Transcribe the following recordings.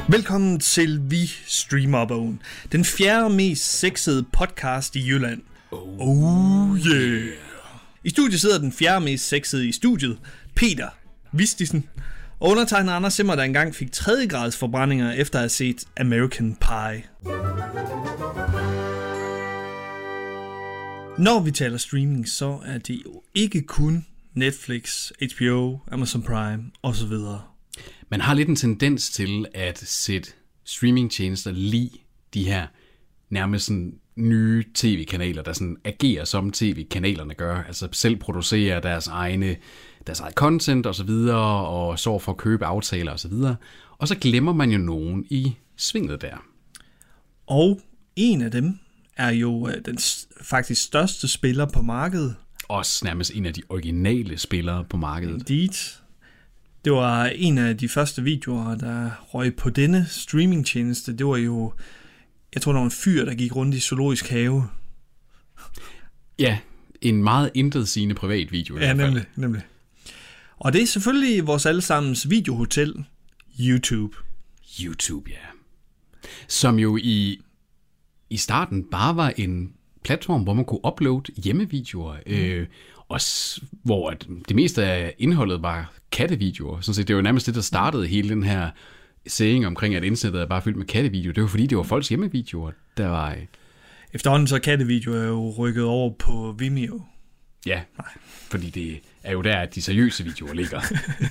Velkommen til Vi Streamer Bogen, den fjerde mest sexede podcast i Jylland. Oh yeah! I studiet sidder den fjerde mest sexede i studiet, Peter Vistisen. Og undertegnet Anders Simmer, der engang fik 3. grads forbrændinger efter at have set American Pie. Når vi taler streaming, så er det jo ikke kun Netflix, HBO, Amazon Prime osv. Man har lidt en tendens til at sætte streamingtjenester lige de her nærmest sådan nye tv-kanaler, der sådan agerer som tv-kanalerne gør. Altså selv producerer deres eget content og så videre, og sørger for at købe aftaler og så videre. Og så glemmer man jo nogen i svinget der. Og en af dem er jo den faktisk største spiller på markedet. Også nærmest en af de originale spillere på markedet. Indeed. Det var en af de første videoer, der røg på denne streamingtjeneste. Det var jo, jeg tror, der var en fyr, der gik rundt i zoologisk have. Ja, en meget intetsigende privat video i hvert fald. Nemlig. Og det er selvfølgelig vores allesammens videohotel, YouTube. YouTube, ja. Som jo i starten bare var en platform, hvor man kunne uploade hjemmevideoer, også hvor det meste af indholdet var kattevideoer. Sådan set, det var nærmest det, der startede hele den her saying omkring, at internettet er bare fyldt med kattevideoer. Det var fordi, det var folks hjemmevideoer, der var... Efterhånden så kattevideoer er jo rykket over på Vimeo. Ja, fordi det er jo der, at de seriøse videoer ligger.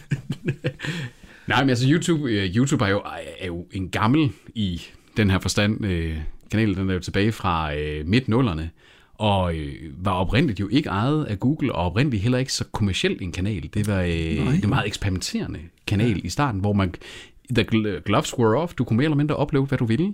Nej, men altså YouTube er jo en gammel i den her forstand. Kanalen, den er jo tilbage fra midt-nullerne. Og var oprindeligt jo ikke ejet af Google, og oprindeligt heller ikke så kommercielt en kanal. Det var en meget eksperimenterende kanal i starten, hvor man, the gloves were off, du kunne mere eller mindre uploade, hvad du ville.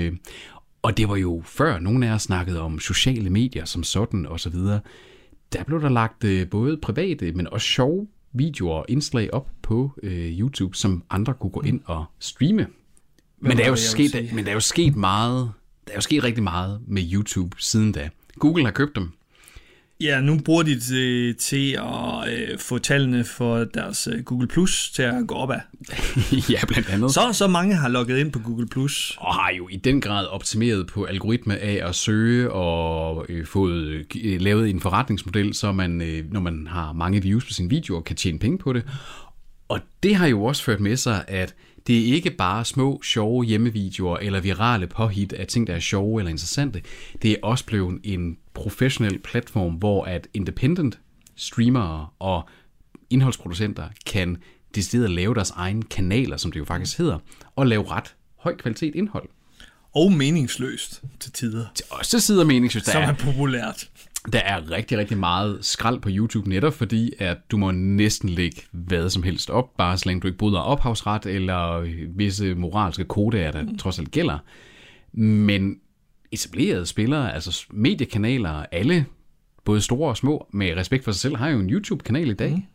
Og det var jo før nogen af jer snakkede om sociale medier som sådan og så videre. Der blev der lagt både private, men også sjove videoer og indslag op på YouTube, som andre kunne gå ind og streame. Men der er jo sket meget. Der er jo sket rigtig meget med YouTube siden da. Google har købt dem. Ja, nu bruger de det til at få tallene for deres Google Plus til at gå opad. Ja, blandt andet. Så mange har logget ind på Google Plus. Og har jo i den grad optimeret på algoritme af at søge og fået lavet en forretningsmodel, så man, når man har mange views på sine videoer, kan tjene penge på det. Og det har jo også ført med sig, at det er ikke bare små, sjove hjemmevideoer eller virale påhit af ting, der er sjove eller interessante. Det er også blevet en professionel platform, hvor at independent streamere og indholdsproducenter kan decideret lave deres egne kanaler, som det jo faktisk hedder, og lave ret høj kvalitet indhold. Og meningsløst til tider. Også til tider meningsløst. Som er populært. Der er rigtig, rigtig meget skrald på YouTube netop, fordi at du må næsten lægge hvad som helst op, bare så længe du ikke bryder ophavsret eller visse moralske koder, der trods alt gælder. Men etablerede spillere, altså mediekanaler, alle, både store og små, med respekt for sig selv, har jo en YouTube-kanal i dag.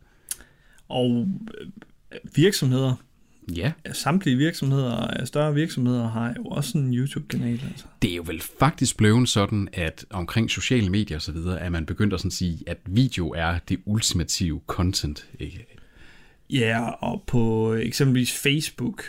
Og virksomheder. Ja. Samtlige virksomheder, større virksomheder, har jo også en YouTube-kanal. Altså. Det er jo vel faktisk blevet sådan, at omkring sociale medier og så videre, er man begyndt at sådan sige, at video er det ultimative content, ikke? Ja, og på eksempelvis Facebook,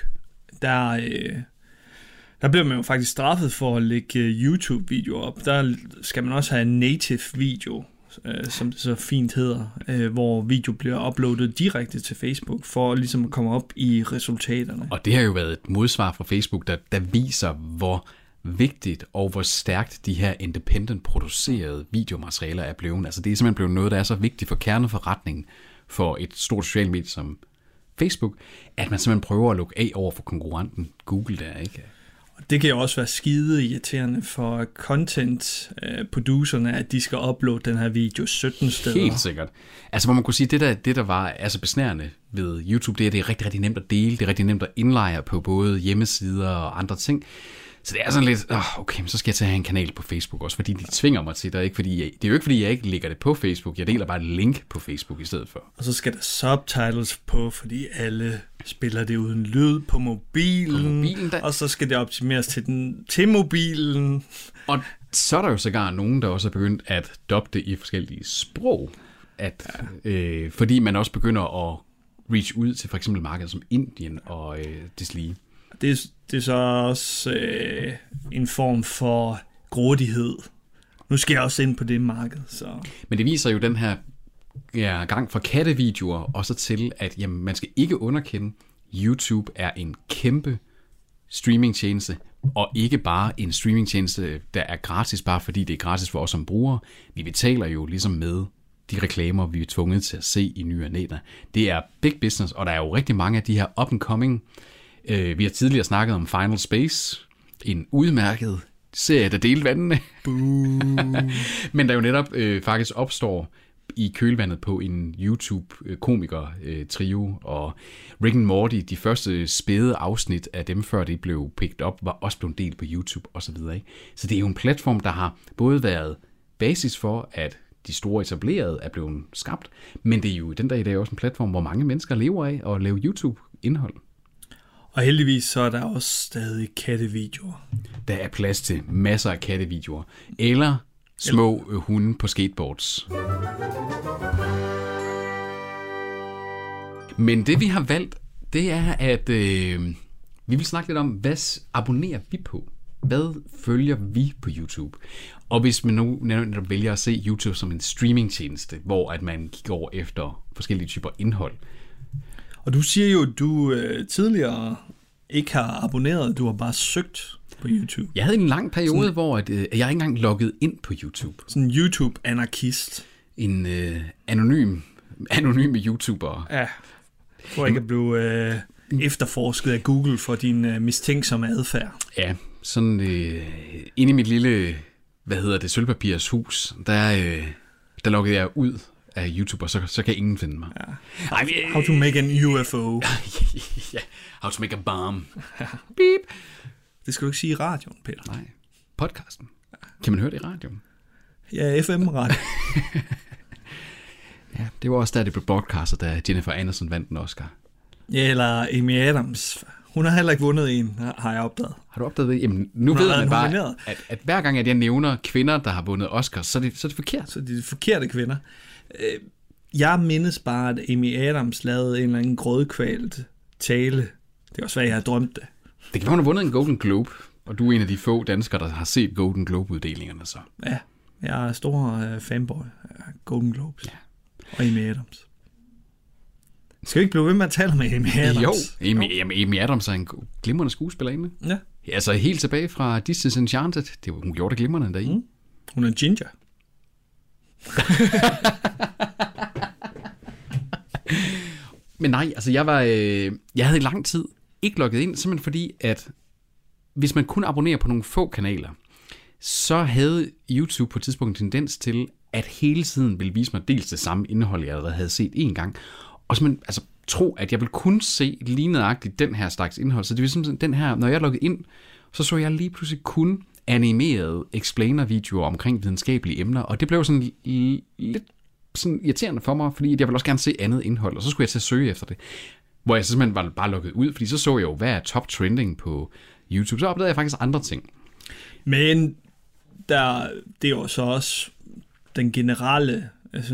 der bliver man jo faktisk straffet for at lægge YouTube-videoer op. Der skal man også have en native video, som det så fint hedder, hvor video bliver uploadet direkte til Facebook, for ligesom at komme op i resultaterne. Og det har jo været et modsvar fra Facebook, der viser, hvor vigtigt og hvor stærkt de her independent producerede videomaterialer er blevet. Altså det er simpelthen blevet noget, der er så vigtigt for kerneforretningen for et stort socialt medie som Facebook, at man simpelthen prøver at lukke af over for konkurrenten Google der, ikke? Det kan jo også være skide irriterende for content-producerne, at de skal uploade den her video 17 steder. Helt sikkert. Altså hvor man kunne sige, det der var altså besnærende ved YouTube, det er rigtig, rigtig nemt at dele, det er rigtig nemt at indlejre på både hjemmesider og andre ting. Så det er sådan lidt, okay, så skal jeg tage en kanal på Facebook også, fordi de tvinger mig til det. Det er jo ikke, fordi jeg ikke lægger det på Facebook. Jeg deler bare et link på Facebook i stedet for. Og så skal der subtitles på, fordi alle spiller det uden lyd på mobilen og så skal det optimeres til mobilen. Og så er der jo sågar nogen, der også er begyndt at dubbe det i forskellige sprog. Fordi man også begynder at reach ud til for eksempel markeder som Indien og deslige. det er så også en form for grådighed. Nu skal jeg også ind på det marked. Så. Men det viser jo den her gang fra kattevideoer, og så til, at jamen, man skal ikke underkende, YouTube er en kæmpe streamingtjeneste, og ikke bare en streamingtjeneste, der er gratis, bare fordi det er gratis for os som brugere. Vi betaler jo ligesom med de reklamer, vi er tvunget til at se i nye og nætter. Det er big business, og der er jo rigtig mange af de her up-and-coming. Vi har tidligere snakket om Final Space, en udmærket serie, der delte vandene. Men der jo netop faktisk opstår i kølvandet på en YouTube-komiker-trio, og Rick and Morty, de første spæde afsnit af dem, før det blev picked up, var også blevet delt på YouTube osv. Så det er jo en platform, der har både været basis for, at de store etablerede er blevet skabt, men det er jo den dag i dag også en platform, hvor mange mennesker lever af at lave YouTube-indhold. Og heldigvis så er der også stadig kattevideoer. Der er plads til masser af kattevideoer. Eller små hunde på skateboards. Men det vi har valgt, det er, at vi vil snakke lidt om, hvad abonnerer vi på? Hvad følger vi på YouTube? Og hvis man nu vælger at se YouTube som en streamingtjeneste, hvor at man kigger over efter forskellige typer indhold. Og du siger jo, at du tidligere ikke har abonneret, du har bare søgt på YouTube. Jeg havde en lang periode, hvor jeg ikke engang loggede ind på YouTube. Sådan en YouTube-anarkist. En anonyme YouTuber. Ja, for ikke at blive efterforsket af Google for din mistænksomme adfærd. Ja, sådan inde i mit lille, sølvpapirs hus, der loggede jeg ud af YouTube, og så kan ingen finde mig. Ja. How to make an UFO. Ja, how to make a bomb. Beep. Det skal du ikke sige i radioen, Peter. Nej, podcasten. Kan man høre det i radioen? Ja, FM-radio. Ja, det var også der, det blev broadcastet, da Jennifer Aniston vandt en Oscar. Ja, eller Amy Adams. Hun har heller ikke vundet en, har jeg opdaget. Har du opdaget det? Jamen, nu ved man bare, at hver gang, at jeg nævner kvinder, der har vundet Oscar, så er det forkert. Så det er de forkerte kvinder. Jeg mindes bare, at Amy Adams lavede en eller anden grødkvalt tale. Det er også, hvad jeg har drømt det. Det kan være, hun har vundet en Golden Globe, og du er en af de få danskere, der har set Golden Globe-uddelingerne så. Ja, jeg er stor fanboy af Golden Globes. Ja. Og Amy Adams. Skal vi ikke blive ved med at tale med Amy Adams? Jo, Amy Adams er en glimrende skuespillerinde. Ja. Altså helt tilbage fra Disney's Enchanted. Hun gjorde det glimrende deri. Mm. Hun er ginger. Men nej, altså jeg havde i lang tid ikke logget ind, simpelthen fordi, at hvis man kun abonnerer på nogle få kanaler, så havde YouTube på et tidspunkt en tendens til, at hele tiden ville vise mig dels det samme indhold, jeg allerede havde set en gang, og simpelthen tro, at jeg ville kun se lige nøjagtigt den her slags indhold. Så det vil simpelthen den her, når jeg loggede ind, så jeg lige pludselig kun animerede explainer-videoer omkring videnskabelige emner, og det blev sådan lidt sådan irriterende for mig, fordi jeg ville også gerne se andet indhold, og så skulle jeg til at søge efter det. Hvor jeg simpelthen var bare logget ud, fordi så jeg jo, hvad er top trending på YouTube. Så opdagede jeg faktisk andre ting. Men det er jo så også den generelle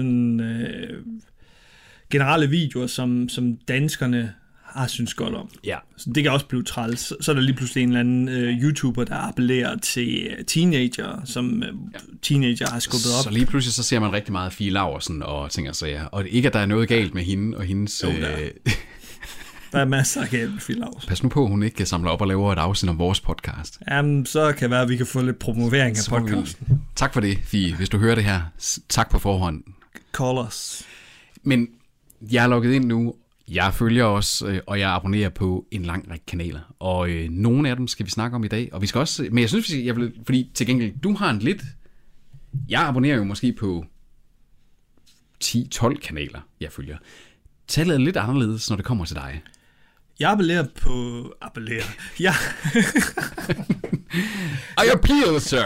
videoer, som danskerne har synes godt om. Ja. Så det kan også blive træls. Så er der lige pludselig en eller anden YouTuber, der appellerer til teenager, som teenager har skubbet op. Så lige pludselig så ser man rigtig meget Fie Laursen og ting og sager. Og ikke, at der er noget galt med hende og hendes... Der er masser af galt med Fie Laursen. Pas nu på, at hun ikke samler op og laver et afsnit om vores podcast. Jamen, så kan det være, at vi kan få lidt promovering af podcasten. Tak for det, Fie. Hvis du hører det her, tak på forhånd. Call us. Men jeg er logget ind nu. Jeg følger også, og jeg abonnerer på en lang række kanaler. Og nogle af dem skal vi snakke om i dag. Og vi skal også, men jeg synes, fordi til gengæld, du har en lidt... Jeg abonnerer jo måske på 10-12 kanaler, jeg følger. Tallet er lidt anderledes, når det kommer til dig. Jeg appellerer. Ja. I appeal, sir.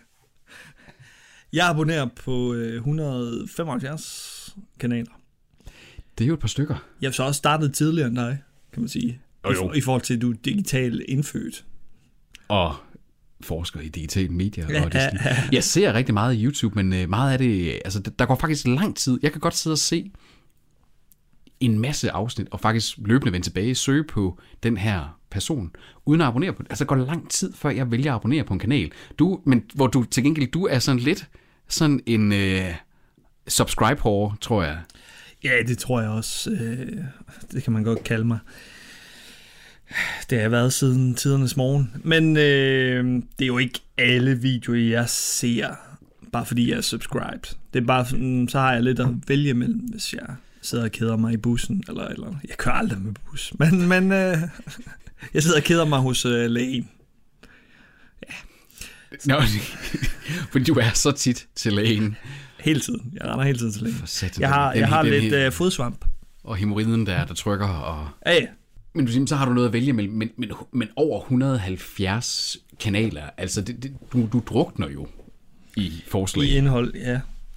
Jeg abonnerer på 175 kanaler. Det er jo et par stykker. Jeg har så også startet tidligere end dig, kan man sige. I forhold til, at du er digitalt indfødt. Og forsker i digitale medier. Og det. Jeg ser rigtig meget YouTube, men meget af det... Altså, der går faktisk lang tid. Jeg kan godt sidde og se en masse afsnit, og faktisk løbende vende tilbage, søge på den her person, uden at abonnere på det. Altså, det går lang tid, før jeg vælger at abonnere på en kanal. Men hvor du til gengæld, du er sådan lidt sådan en subscribe-hårde, tror jeg. Ja, det tror jeg også. Det kan man godt kalde mig. Det har været siden tidernes morgen. Men det er jo ikke alle videoer, jeg ser, bare fordi jeg er subscribed. Det er bare, så har jeg lidt at vælge mellem, hvis jeg sidder og keder mig i bussen, eller jeg kører aldrig med bus, men jeg sidder og keder mig hos lægen. Ja. Nå, fordi du er så tit til lægen. Hele tiden. Jeg render hele tiden til lægen. Jeg har lidt fodsvamp. Og hemorrhiden der trykker. Og... Ja. Men du siger, så har du noget at vælge mellem, men over 170 kanaler, altså du drukner jo i forslag. I indhold, ja.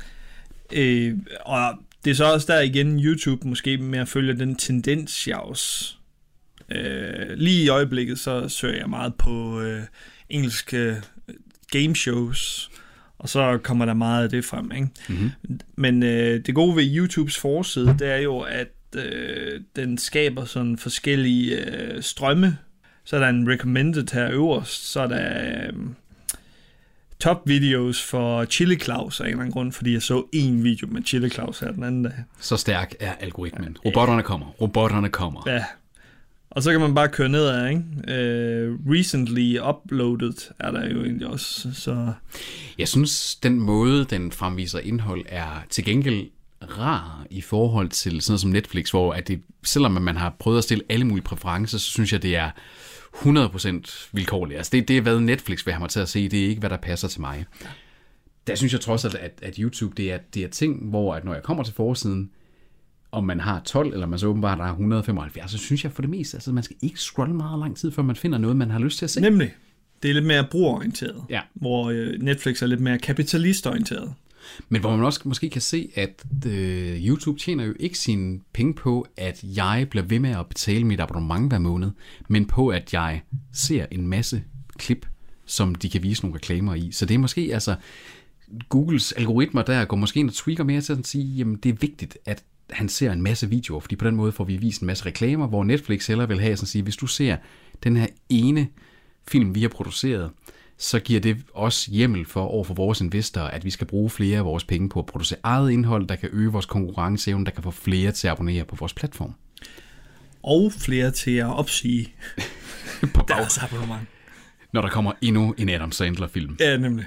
Og det er så også der igen YouTube måske med at følge den tendens, jeg også. Lige i øjeblikket, så søger jeg meget på engelske gameshows, og så kommer der meget af det frem, ikke? Mm-hmm. Men det gode ved YouTubes forside, det er jo, at den skaber sådan forskellige strømme. Så er der en recommended her øverst, så er der top videos for Chili Claus af en eller anden grund, fordi jeg så en video med Chili Claus her den anden dag. Så stærk er algoritmen. Robotterne kommer. Ja. Og så kan man bare køre nedad, ikke? Recently uploaded er der jo egentlig også. Så. Jeg synes, den måde, den fremviser indhold, er til gengæld rar i forhold til sådan noget som Netflix, hvor at det, selvom man har prøvet at stille alle mulige præferencer, så synes jeg, det er 100% vilkårligt. Altså det er, hvad Netflix vil have mig til at se, det er ikke, hvad der passer til mig. Der synes jeg trods alt, at YouTube, det er ting, hvor at når jeg kommer til forsiden, om man har 12, eller man så åbenbart har 175, så synes jeg for det meste, altså man skal ikke scrolle meget lang tid, før man finder noget, man har lyst til at se. Nemlig. Det er lidt mere brugerorienteret, ja. Hvor Netflix er lidt mere kapitalistorienteret. Men hvor man også måske kan se, at YouTube tjener jo ikke sine penge på, at jeg bliver ved med at betale mit abonnement hver måned, men på, at jeg ser en masse klip, som de kan vise nogle reklamer i. Så det er måske, altså, Googles algoritmer der går måske ind og tweaker mere til at sige, jamen det er vigtigt, at han ser en masse videoer, fordi på den måde får vi vist en masse reklamer, hvor Netflix heller vil have sådan at sige, hvis du ser den her ene film, vi har produceret, så giver det også hjemmel for over for vores investorer, at vi skal bruge flere af vores penge på at producere eget indhold, der kan øge vores konkurrenceevne, der kan få flere til at abonnere på vores platform. Og flere til at opsige deres abonnement. Når der kommer endnu en Adam Sandler-film. Ja, nemlig.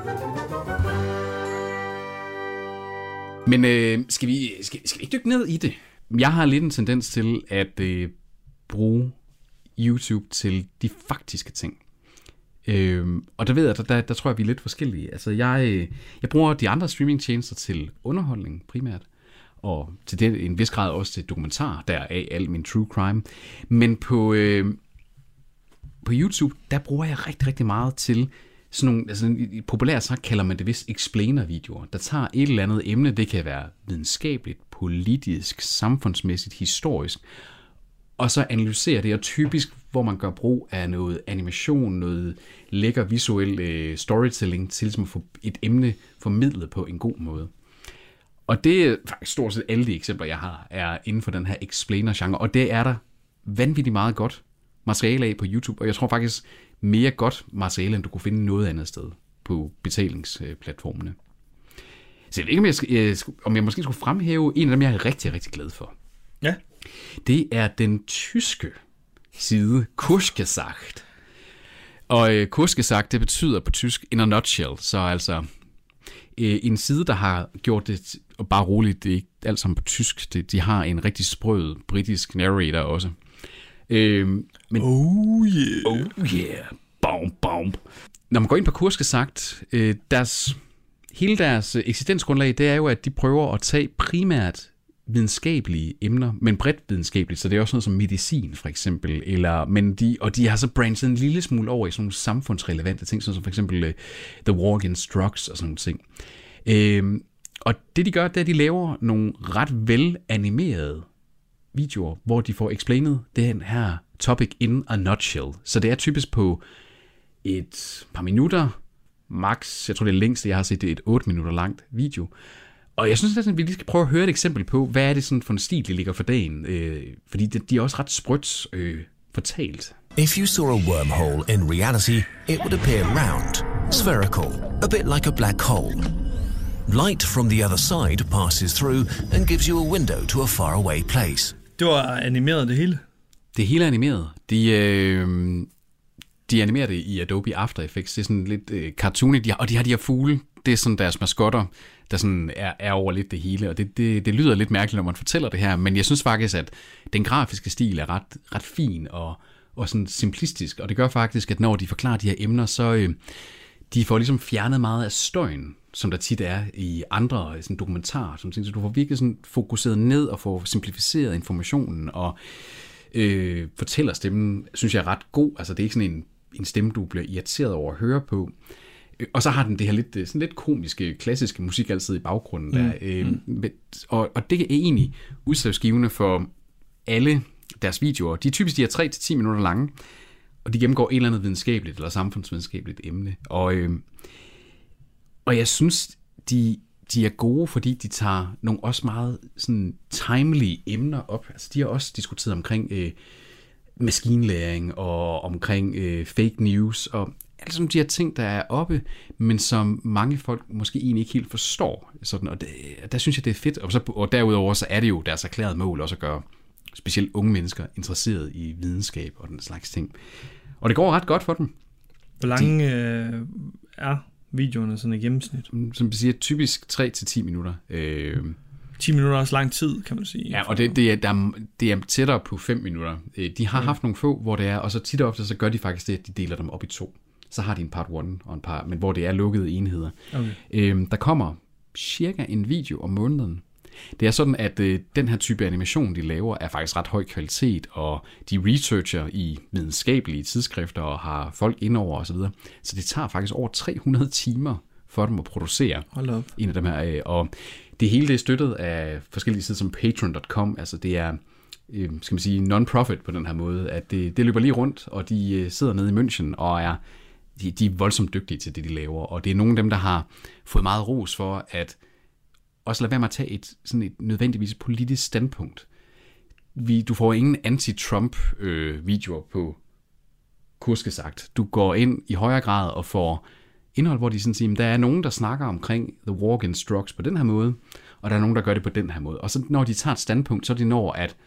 Men skal vi ikke dykke ned i det? Jeg har lidt en tendens til at bruge YouTube til de faktiske ting. Og der ved jeg, der tror jeg, vi er lidt forskellige. Altså, jeg bruger de andre streamingtjenester til underholdning primært, og til det en vis grad også til dokumentar, der af al min true crime. Men på YouTube, der bruger jeg rigtig, rigtig meget til sådan nogle, altså populært sagt kalder man det vist explainer-videoer, der tager et eller andet emne, det kan være videnskabeligt, politisk, samfundsmæssigt, historisk, og så analysere det, og typisk, hvor man gør brug af noget animation, noget lækker visuel storytelling, til ligesom at få et emne formidlet på en god måde. Og det er faktisk stort set alle de eksempler, jeg har, er inden for den her explainer-genre, og det er der vanvittigt meget godt materiale af på YouTube, og jeg tror faktisk mere godt materiale, end du kunne finde noget andet sted på betalingsplatformene. Så jeg ved ikke, om jeg måske skulle fremhæve en af dem, jeg er rigtig, rigtig glad for. Ja. Det er den tyske side Kurzgesagt. Og Kurzgesagt, det betyder på tysk in a nutshell, så altså en side, der har gjort det, og bare roligt, det er ikke alt sammen på tysk, de har en rigtig sprød britisk narrator også. Men, oh yeah. Oh yeah. Bom, bom. Når man går ind på Kurzgesagt, hele deres eksistensgrundlag, det er jo, at de prøver at tage primært videnskabelige emner, men bredt videnskabeligt, så det er også noget som medicin for eksempel, de har så branchet en lille smule over i sådan nogle samfundsrelevante ting, som for eksempel The War Against Drugs og sådan nogle ting. Og det de gør, det er, at de laver nogle ret velanimerede videoer, hvor de får explainet den her topic in a nutshell. Så det er typisk på et par minutter, max, jeg tror det er længst, jeg har set, det er et 8 minutter langt video. Og jeg synes, at vi lige skal prøve at høre et eksempel på, hvad er det sådan for en stil, de ligger for dagen. Fordi de er også ret sprødt fortalt. If you saw a wormhole in reality, it would appear round, spherical, a bit like a black hole. Light from the other side passes through and gives you a window to a faraway place. Det var animeret det hele? Det hele er animeret. De animerer det i Adobe After Effects. Det er sådan lidt cartoony, og de har de her fugle. Det er sådan deres maskotter, der sådan er over lidt det hele, og det lyder lidt mærkeligt, når man fortæller det her, men jeg synes faktisk, at den grafiske stil er ret fin og sådan simplistisk, og det gør faktisk, at når de forklarer de her emner, så de får ligesom fjernet meget af støjen, som der tit er i andre sådan dokumentarer, så du får virkelig sådan fokuseret ned og får simplificeret informationen, og fortællerstemmen, synes jeg er ret god, altså det er ikke sådan en stemme, du bliver irriteret over at høre på. Og så har den det her lidt komiske, klassiske musik altid i baggrunden der. Og det er egentlig udslagsgivende for alle deres videoer. De er typisk 3-10 minutter lange, og de gennemgår et eller andet videnskabeligt eller samfundsvidenskabeligt emne. Og jeg synes, de er gode, fordi de tager nogle også meget sådan timely emner op. Altså de har også diskuteret omkring maskinlæring og omkring fake news og alle sådan de her ting, der er oppe, men som mange folk måske egentlig ikke helt forstår. Sådan, og der synes jeg, det er fedt. Og derudover så er det jo deres erklærede mål også at gøre specielt unge mennesker interesseret i videnskab og den slags ting. Og det går ret godt for dem. Hvor lange er videoerne sådan i gennemsnit? Som vi siger, typisk 3-10 minutter. 10 minutter er også lang tid, kan man sige. Ja, og det er tættere på 5 minutter. De har haft nogle få, hvor det er, og så tit og ofte, så gør de faktisk det, at de deler dem op i 2. Så har de en part 1 og en part, men hvor det er lukkede enheder. Okay. Der kommer cirka en video om måneden. Det er sådan, at den her type animation, de laver, er faktisk ret høj kvalitet, og de researcher i videnskabelige tidsskrifter og har folk indover osv. Så det tager faktisk over 300 timer for dem at producere en af dem her. Og det hele det er støttet af forskellige sider som patreon.com. Altså det er, skal man sige, non-profit på den her måde, at det løber lige rundt, og de sidder nede i München og de er voldsomt dygtige til det, de laver. Og det er nogle af dem, der har fået meget ros for, at også lade være med at tage et nødvendigvis politisk standpunkt. Du får ingen anti-Trump-videoer på kurske sagt. Du går ind i højere grad og får indhold, hvor de sådan siger, der er nogen, der snakker omkring the war against drugs på den her måde, og der er nogen, der gør det på den her måde. Og så når de tager et standpunkt, så er det når, at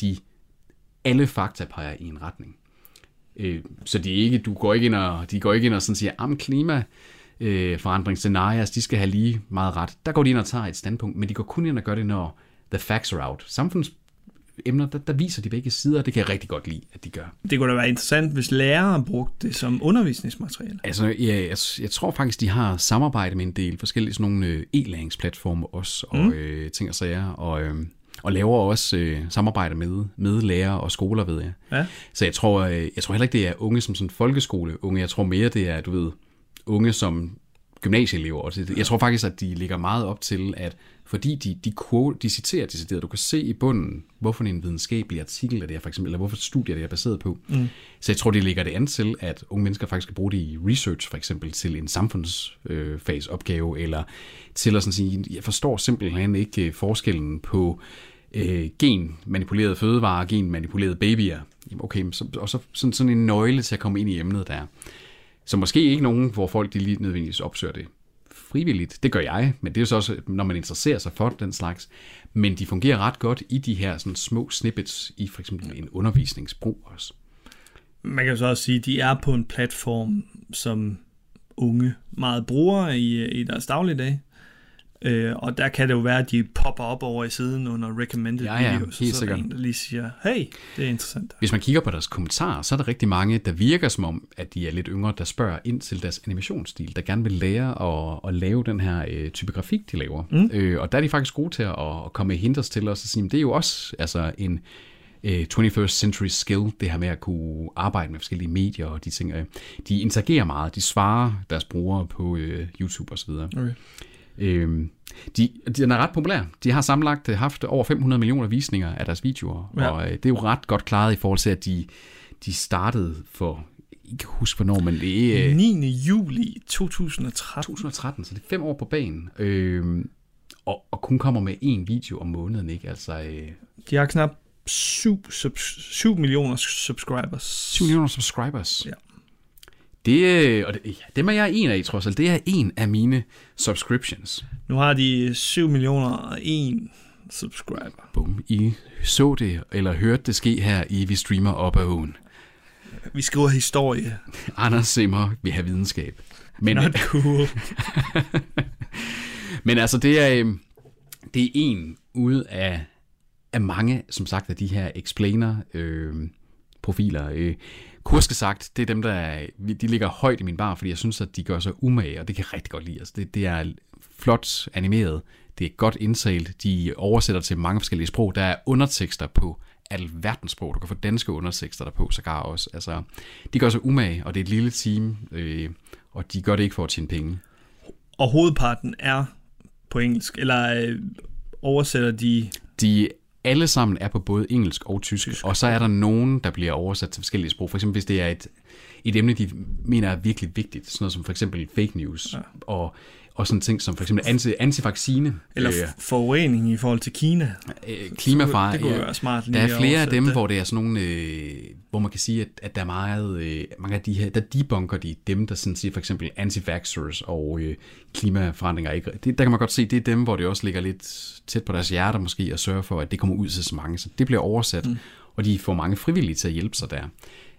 alle fakta peger i en retning. Så de går ikke ind og sådan siger, klimaforandringsscenarier, de skal have lige meget ret. Der går de ind og tager et standpunkt, men de går kun ind og gør det, når the facts are out. Samfundsemner, der viser de begge sider, og det kan jeg rigtig godt lide, at de gør. Det kunne da være interessant, hvis lærere brugte det som undervisningsmateriale. Altså, jeg tror faktisk, de har samarbejde med en del forskellige sådan nogle e-læringsplatformer også, og ting og sager, og laver også samarbejde med lærere og skoler, ved jeg. Ja. Så jeg tror heller ikke, det er unge som sådan folkeskoleunge. Jeg tror mere, det er, unge som gymnasieelever. Og jeg tror faktisk, at de ligger meget op til, at fordi de citerer decideret, du kan se i bunden, hvorfor en videnskabelig artikel er det her, for eksempel, eller hvorfor studier det er baseret på. Så jeg tror, de lægger det an til, at unge mennesker faktisk skal bruge det i research, for eksempel til en samfundsfagsopgave, eller til at sådan sige, jeg forstår simpelthen ikke forskellen på genmanipulerede fødevarer og genmanipulerede babyer. Okay, og så sådan en nøgle til at komme ind i emnet der. Så måske ikke nogen, hvor folk de lige nødvendigvis opsøger det frivilligt. Det gør jeg, men det er jo så også, når man interesserer sig for den slags. Men de fungerer ret godt i de her sådan små snippets i for eksempel en undervisningsbrug også. Man kan så også sige, at de er på en platform, som unge meget bruger i deres dagligdag. Og der kan det jo være, at de popper op over i siden under recommended videos, helt så er der en, der lige siger, hey, det er interessant. Hvis man kigger på deres kommentarer, så er der rigtig mange, der virker som om, at de er lidt yngre, der spørger ind til deres animationsstil, der gerne vil lære at lave den her type grafik, de laver. Og der er de faktisk gode til at komme med hinters til os og sige, det er jo også altså en 21st century skill, det her med at kunne arbejde med forskellige medier og de ting. De interagerer meget, de svarer deres brugere på YouTube osv. Okay. Den er ret populær. De har sammenlagt haft over 500 millioner visninger af deres videoer, og det er jo ret godt klaret i forhold til, at de startede for, ikke huske hvornår, men det er 9. juli 2013. 2013, så det er 5 år på banen. og kun kommer med en video om måneden, ikke? Altså, de har knap 7 millioner subscribers. 7 millioner subscribers. Ja. Dem er jeg en af, trods alt. Det er en af mine subscriptions. Nu har de 7 millioner og 1 subscriber. Bum. I så det, eller hørte det ske her i Vi Streamer Op ad Åen. Vi skriver historie. Anders Simmer vil have videnskab. Men, not cool. Men altså, det er en ud af mange, som sagt, af de her explainer-profiler. Kurske sagt, det er dem, de ligger højt i min bar, fordi jeg synes, at de gør sig umage, og det kan jeg rigtig godt lide. Altså, det er flot animeret, det er godt indtalt, de oversætter til mange forskellige sprog. Der er undertekster på alverdens sprog. Du kan få danske undertekster der på, sågar også. Altså, de gør sig umage, og det er et lille team, og de gør det ikke for at tjene penge. Og hovedparten er på engelsk, eller oversætter de... De alle sammen er på både engelsk og tysk, og så er der nogen, der bliver oversat til forskellige sprog. For eksempel hvis det er et emne, de mener er virkelig vigtigt, sådan noget som for eksempel fake news, og sådan ting som for eksempel antivaccine. Eller forurening i forhold til Kina. Klimafare. Det kunne være smart. Der er flere af dem, hvor det er sådan nogle, hvor man kan sige, at der er mange af de her, der debunker de dem, der sådan siger for eksempel anti-vaxxers og klimaforandringer. Ikke. Der kan man godt se, det er dem, hvor det også ligger lidt tæt på deres hjerter måske, at sørge for, at det kommer ud til så mange. Så det bliver oversat, og de får mange frivillige til at hjælpe sig der.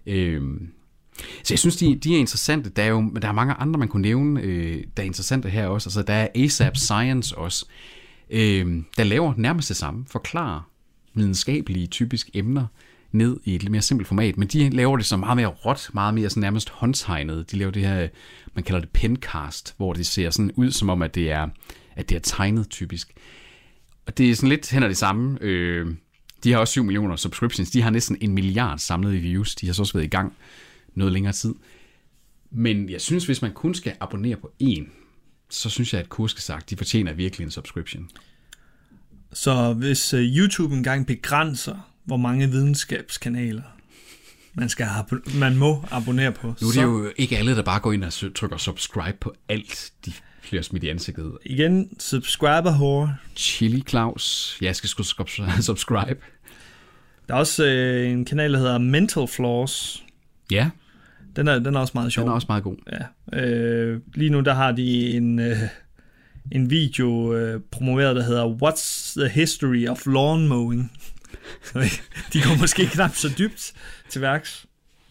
Så jeg synes, de er interessante. Der er mange andre, man kunne nævne, der er interessante her også. Altså, der er ASAP Science også, der laver nærmest det samme, forklarer videnskabelige typisk emner ned i et lidt mere simpelt format, men de laver det så meget mere råt, meget mere sådan nærmest håndtegnet. De laver det her, man kalder det pencast, hvor det ser sådan ud, som om, at det er tegnet typisk. Og det er sådan lidt hen ad det samme. De har også 7 millioner subscriptions. De har næsten 1 milliard samlede views. De har så også været i gang noget længere tid. Men jeg synes, hvis man kun skal abonnere på én, så synes jeg, at Kurske sagt, de fortjener virkelig en subscription. Så hvis YouTube engang begrænser, hvor mange videnskabskanaler man må abonnere på. Nu er det jo ikke alle, der bare går ind og trykker subscribe på alt, de bliver smidt i ansigtet. Igen, subscriber whore. Chili Claus. Jeg skal sgu subscribe. Der er også en kanal, der hedder Mental Floss. Ja. Den er også meget sjov. Den er også meget god. Ja. Lige nu der har de en video promoveret, der hedder What's the History of Lawn Mowing? De går måske knap så dybt til værks.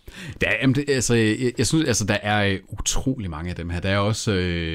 Jeg synes, der er utrolig mange af dem her. Der er også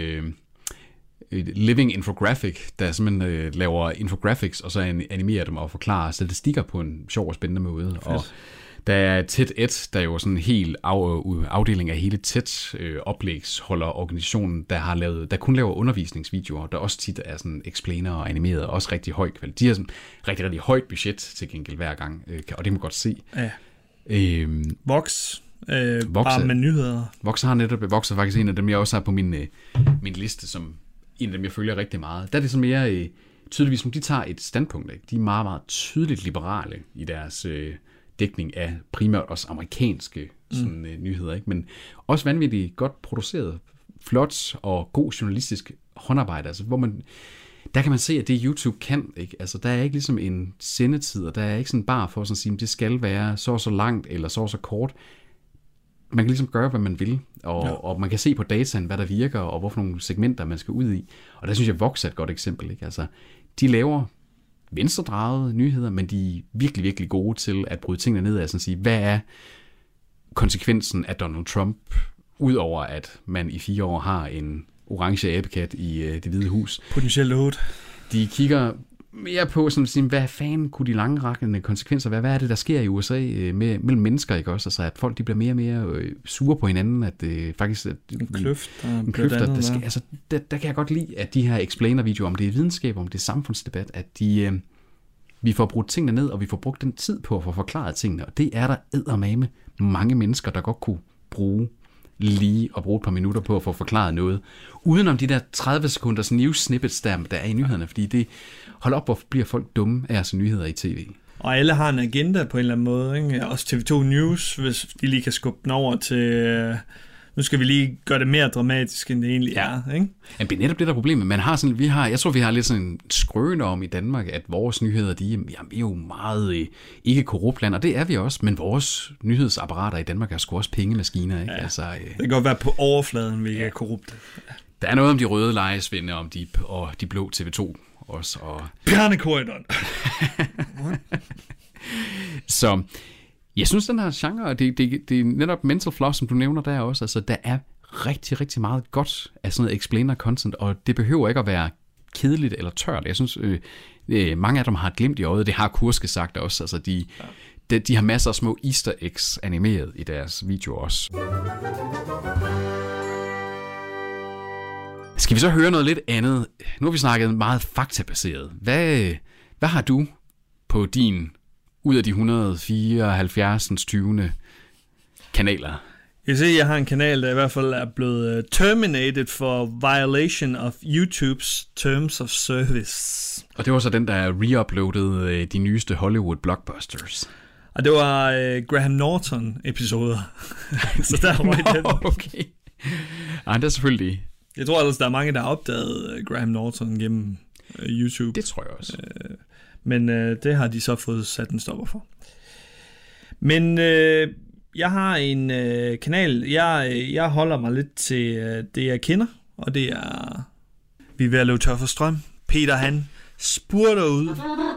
Living Infographic, der simpelthen laver infographics, og så animerer dem og forklarer statistikker på en sjov og spændende måde. Fedt. Og der er TED, der er jo sådan en hel afdeling af hele TED-oplægsholderorganisationen, der kun laver undervisningsvideoer, der også tit er sådan explainer og animeret, og også rigtig høj kvalitet. De har sådan rigtig, rigtig højt budget til gengæld hver gang, og det må man godt se. Ja. Vox, bare med nyheder. Vox er faktisk en af dem, jeg også har på min liste, som en af dem, jeg følger rigtig meget. Der er det så mere tydeligvis, som de tager et standpunkt. Ikke? De er meget, meget tydeligt liberale i deres dækning af primært også amerikanske nyheder, ikke? Men også vanvittigt godt produceret, flot og god journalistisk håndarbejde, altså der kan man se, at det YouTube kan, ikke? Altså der er ikke ligesom en sendetid, og der er ikke sådan bare for sådan at sige, at det skal være så langt eller så kort. Man kan ligesom gøre, hvad man vil, og man kan se på dataen, hvad der virker, og hvorfor nogle segmenter man skal ud i. Og der synes jeg, Vox er et godt eksempel, ikke? Altså de laver venstredrejede nyheder, men de er virkelig, virkelig gode til at bryde tingene ned af, sådan at sige, hvad er konsekvensen af Donald Trump, udover at man i 4 år har en orange abekat i Det Hvide Hus. Potentielt 8. De kigger mere på, sådan at sige, hvad fanden kunne de langrækkende konsekvenser være? Hvad er det, der sker i USA mellem mennesker, ikke også? Altså, at folk de bliver mere og mere sure på hinanden, at det faktisk... En kløft, der kan jeg godt lide, at de her explainer-videoer, om det er videnskab, om det er samfundsdebat, at vi får brugt tingene ned, og vi får brugt den tid på at få forklaret tingene, og det er der eddermame mange mennesker, der godt kunne bruge lige at bruge et par minutter på at få forklaret noget, udenom de der 30 sekunders news snippets, der er i nyhederne, fordi det holder op, hvor bliver folk dumme af at se nyheder i tv. Og alle har en agenda på en eller anden måde, ikke? Også TV2 News, hvis de lige kan skubbe den over nu skal vi lige gøre det mere dramatisk, end det egentlig er, ikke? Men det er netop det, der er problemet. Man har sådan, jeg tror, vi har lidt sådan en skrøne om i Danmark, at vores nyheder, vi er jo meget ikke korrupt land, og det er vi også, men vores nyhedsapparater i Danmark er sgu også pengemaskiner, ikke? Ja, altså, det kan godt være på overfladen, vi er korrupte. Der er noget om de røde lejesvinde, og de blå TV2 også. Og Bjarnekorridoren. Så jeg synes, den her genre, det er netop mental floss, som du nævner der også, altså der er rigtig, rigtig meget godt af sådan noget explainer content, og det behøver ikke at være kedeligt eller tørt. Jeg synes, mange af dem har glemt i øjet, det har Kurske sagt også, altså de har masser af små easter eggs animeret i deres videoer også. Skal vi så høre noget lidt andet? Nu har vi snakket meget faktabaseret. Hvad har du på din ud af de 174. 20. kanaler? Jeg kan se, at jeg har en kanal, der i hvert fald er blevet terminated for violation of YouTubes terms of service. Og det var så den, der reuploadede de nyeste Hollywood blockbusters. Og det var Graham Norton-episoder. Så der var den. Okay. Ej, det er selvfølgelig... Jeg tror ellers, der er mange, der har opdaget Graham Norton gennem YouTube. Det tror jeg også. Men det har de så fået sat en stopper for. Men jeg har en kanal, jeg holder mig lidt til det, jeg kender. Og det er, vi er ved at løbe tør for strøm. Peter, han spurter ud.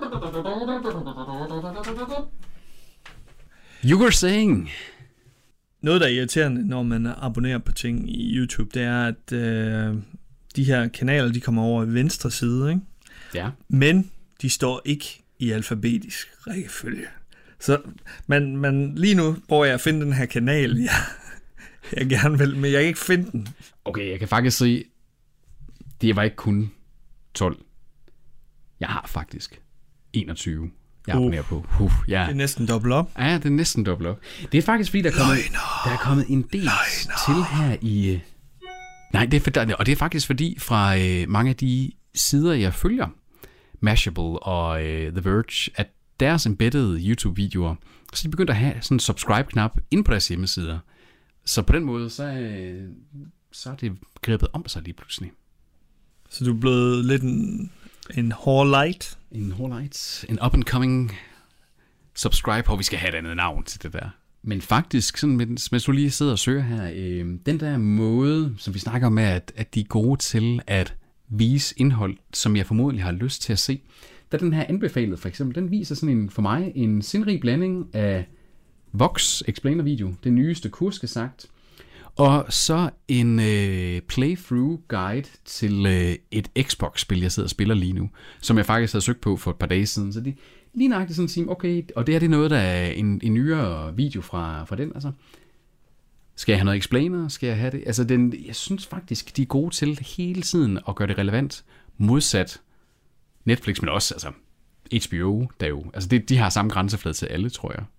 You were saying... Noget, der er irriterende, når man abonnerer på ting i YouTube, det er, at de her kanaler, de kommer over i venstre side, ikke? Ja. Men de står ikke i alfabetisk rækkefølge. Så man lige nu prøver jeg at finde den her kanal, jeg gerne vil, men jeg kan ikke finde den. Okay, jeg kan faktisk sige, det var ikke kun 12. Jeg har faktisk 21. Jeg abonnerer på. Ja. Det er næsten dobbelt op. Ja, det er næsten dobbelt op. Det er faktisk fordi, der er kommet en del til her i... Nej, og det er faktisk fordi, fra mange af de sider, jeg følger, Mashable og The Verge, at deres embedded YouTube-videoer, så de begyndte at have sådan en subscribe-knap inde på deres hjemmesider. Så på den måde, så er det grebet om sig lige pludselig. Så du er blevet lidt en hårlight? En hårlight. En up-and-coming subscribe, hvor vi skal have et andet navn til det der. Men faktisk, sådan, mens du lige sidder og søger her, den der måde, som vi snakker om, at de er gode til at vise indhold, som jeg formodentlig har lyst til at se. Da den her anbefalet, for eksempel, den viser sådan for mig en sindrig blanding af Vox Explainer video, det nyeste Kurske sagt, og så en playthrough guide til et Xbox-spil, jeg sidder og spiller lige nu, som jeg faktisk havde søgt på for et par dage siden. Så det lige nøjagtigt sådan at sige, okay, og det her det er noget, der er en nyere video fra den, altså. Skal jeg have noget explainer? Skal jeg have det? Altså, jeg synes faktisk, de er gode til hele tiden at gøre det relevant, modsat Netflix, men også altså HBO, der jo, altså de har samme grænseflade til alle, tror jeg.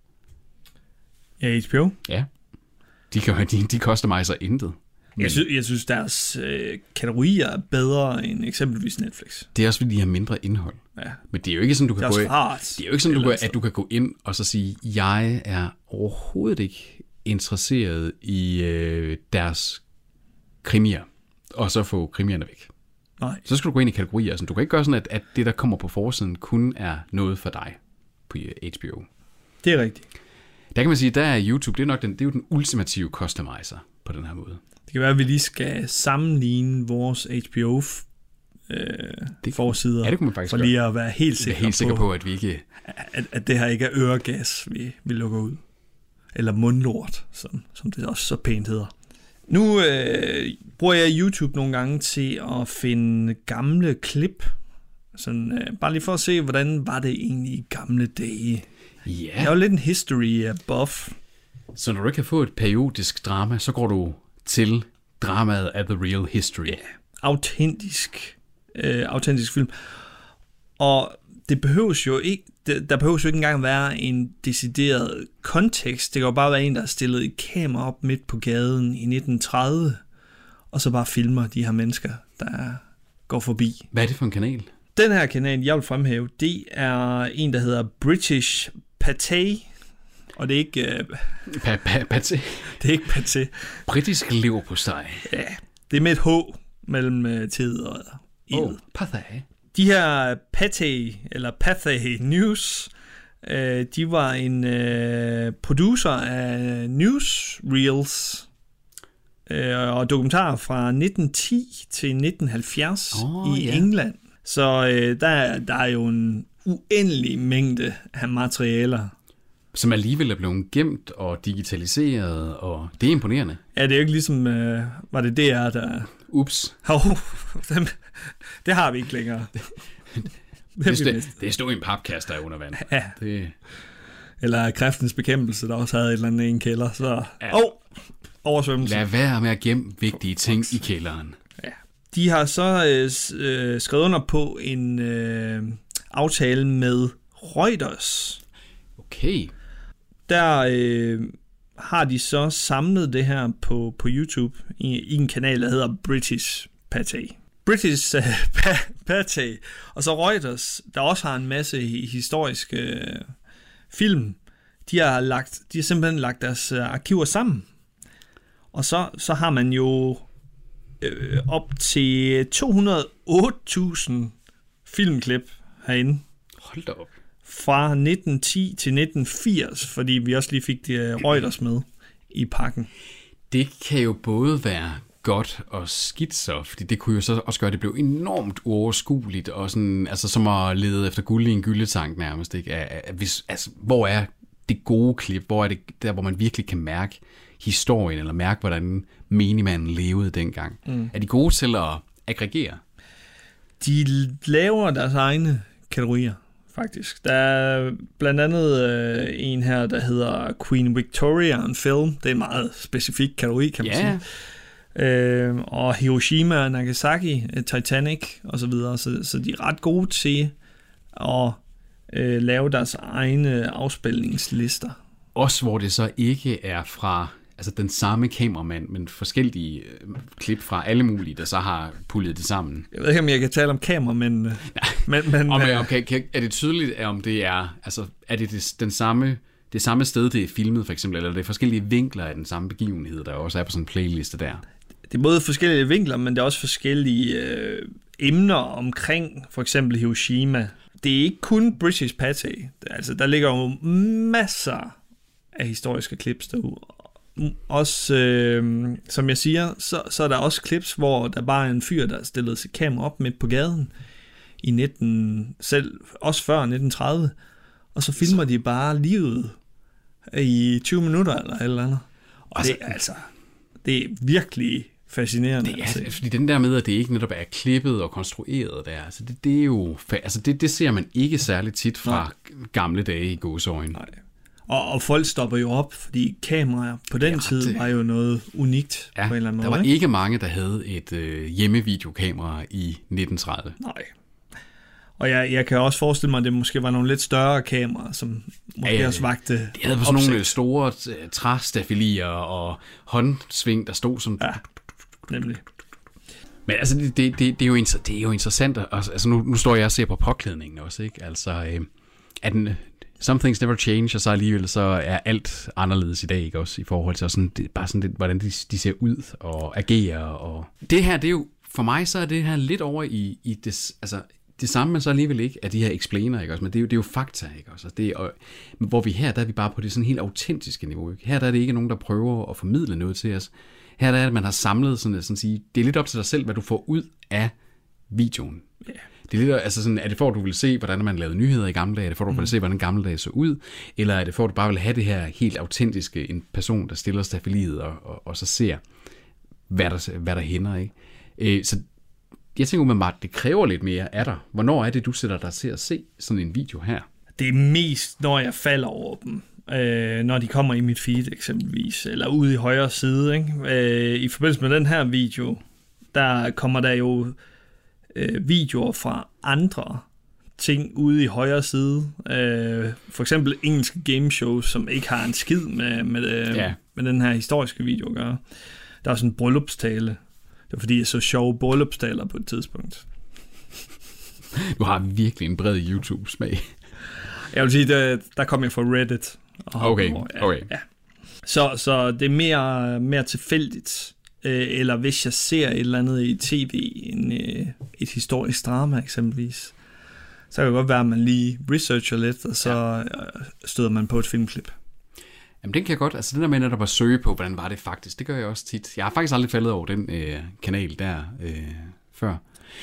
Ja, HBO? Ja. De koster mig så intet. Men jeg synes deres kategorier er bedre end eksempelvis Netflix. det er også, fordi de har mindre indhold. Ja. Men det er jo ikke sådan, du kan gå Det er jo ikke sådan, at du kan gå ind og så sige, jeg er overhovedet ikke interesseret i deres krimier, og så få krimierne væk. Nej. Så skal du gå ind i kategorier. Altså, du kan ikke gøre sådan, at det, der kommer på forsiden, kun er noget for dig på HBO. Det er rigtigt. Der kan man sige, der er YouTube, det er jo den ultimative customizer på den her måde. Det kan være, at vi lige skal sammenligne vores HBO forsider, ja, det kunne man faktisk for lige at være helt sikker på, at vi ikke... At det her ikke er øregas, vi lukker ud. Eller mundlort, som det også så pænt hedder. Nu bruger jeg YouTube nogle gange til at finde gamle klip. Sådan, bare lige for at se, hvordan var det egentlig i gamle dage. Ja. Jeg er jo lidt en history buff. Så når du ikke kan få et periodisk drama, så går du til dramaet af The Real History. Ja, autentisk film. Og det behøves jo ikke, der behøves jo ikke engang være en decideret kontekst. Det kan jo bare være en, der har stillet et kamera op midt på gaden i 1930, og så bare filmer de her mennesker, der går forbi. Hvad er det for en kanal? Den her kanal, jeg vil fremhæve, det er en, der hedder British Pate, Og det er ikke... Paté. Det er ikke paté. Britisk leverpostej. Ja, det er med et H mellem tid og ed. Paté. De her Pathé, eller Pathé News, de var en producer af newsreels og dokumentarer fra 1910 til 1970 i England. Så der er jo en uendelig mængde af materialer. Som alligevel er blevet gemt og digitaliseret, og det er imponerende. Ja, det er jo ikke ligesom, var det DR, der... Ups. Det har vi ikke længere. Det stod i en papkasse, der er under vand. Ja. Eller Kræftens Bekæmpelse, der også havde et eller andet i en kælder. Så... Ja. Oversvømmelse. Lad være med at gemme vigtige ting i kælderen. Ja. De har så skrevet under på en aftale med Reuters. Okay. Der har de så samlet det her på YouTube i en kanal, der hedder British Pathé. British Pathé. Og så Reuters, der også har en masse historiske film. De har simpelthen lagt deres arkiver sammen. Og så har man jo op til 208.000 filmklip herinde. Hold da op. Fra 1910 til 1980, fordi vi også lige fik de Reuters med i pakken. Det kan jo både være godt og skidt så, fordi det kunne jo så også gøre, at det blev enormt uoverskueligt, og sådan, altså som at lede efter guld i en gyldetank nærmest, ikke? Altså, hvor er det gode klip? Hvor er det der, hvor man virkelig kan mærke historien, eller mærke, hvordan menigmanden levede dengang? Er de gode til at aggregere? De laver deres egne kategorier, faktisk. Der er blandt andet en her, der hedder Queen Victoria en film. Det er en meget specifik kategori, kan man sige. Og Hiroshima, Nagasaki, Titanic og så videre. Så de er ret gode til at lave deres egne afspilningslister. Også hvor det så ikke er fra den samme kameramand, men forskellige klip fra alle mulige, der så har pullet det sammen. Jeg ved ikke, om jeg kan tale om kameramændene. Men okay, er det tydeligt, om det er, er det det samme sted, det er filmet for eksempel, eller er det forskellige vinkler af den samme begivenhed, der også er på sådan en playliste der? Det er både forskellige vinkler, men det er også forskellige emner omkring for eksempel Hiroshima. Det er ikke kun British Pathé. Der ligger jo masser af historiske clips derude. Også, som jeg siger, så er der også clips, hvor der bare er en fyr, der stillede sit kamera op midt på gaden også før 1930, og så filmer de bare livet i 20 minutter eller et eller andet. Og det er virkelig fascinerende. Det er, fordi den der med, at det ikke netop er klippet og konstrueret der, det er jo, det ser man ikke særlig tit fra gamle dage i gåseøjne. Nej. Og folk stopper jo op, fordi kameraer på den tid var jo noget unikt på en eller anden måde. Der var ikke mange, der havde et hjemmevideokamera i 1930. Nej. Og jeg kan også forestille mig, at det måske var nogle lidt større kameraer, som måske også vagte de havde på sådan nogle store træstafelier og håndsving, der stod sådan... Ja, nemlig. Men det er jo interessant. Nu står jeg og ser på påklædningen også, ikke? At some things never change, og så alligevel så er alt anderledes i dag, ikke også, i forhold til sådan, bare sådan lidt, hvordan de ser ud og agerer. Og det her, det er jo, for mig så er det her lidt over i det, det samme, men så alligevel ikke af de her explainer, ikke også, men det er jo fakta, ikke også, hvor vi her, der er vi bare på det sådan helt autentiske niveau, ikke? Her der er det ikke nogen, der prøver at formidle noget til os. Her der er det, at man har samlet sådan at sige, det er lidt op til dig selv, hvad du får ud af videoen. Yeah. Det er lidt, er det for, at du vil se, hvordan man lavede nyheder i gamle dage? Er det for, at du vil se, hvordan gamle dage så ud? Eller er det for, at du bare vil have det her helt autentiske, en person, der stiller stafeliet og så ser, hvad der hænder, ikke? Så jeg tænker at det kræver lidt mere af dig. Hvornår er det, du sætter dig til at se sådan en video her? Det er mest, når jeg falder over dem. Når de kommer i mit feed eksempelvis, eller ude i højre side, ikke? I forbindelse med den her video, der kommer der jo videoer fra andre ting ude i højre side. For eksempel engelske gameshows, som ikke har en skid med den her historiske video at gøre. Der er sådan en bryllupstale. Det var fordi, jeg så sjove bryllupstaler på et tidspunkt. Du har virkelig en bred YouTube-smag. Jeg vil sige, der kom jeg fra Reddit. Okay. Ja. Så det er mere tilfældigt, eller hvis jeg ser et eller andet i tv, et historisk drama eksempelvis, så kan det godt være, at man lige researcher lidt, og så støder man på et filmklip. Jamen den kan jeg godt, altså den der med netop at søge på, hvordan var det faktisk, det gør jeg også tit. Jeg har faktisk aldrig faldet over den kanal der før.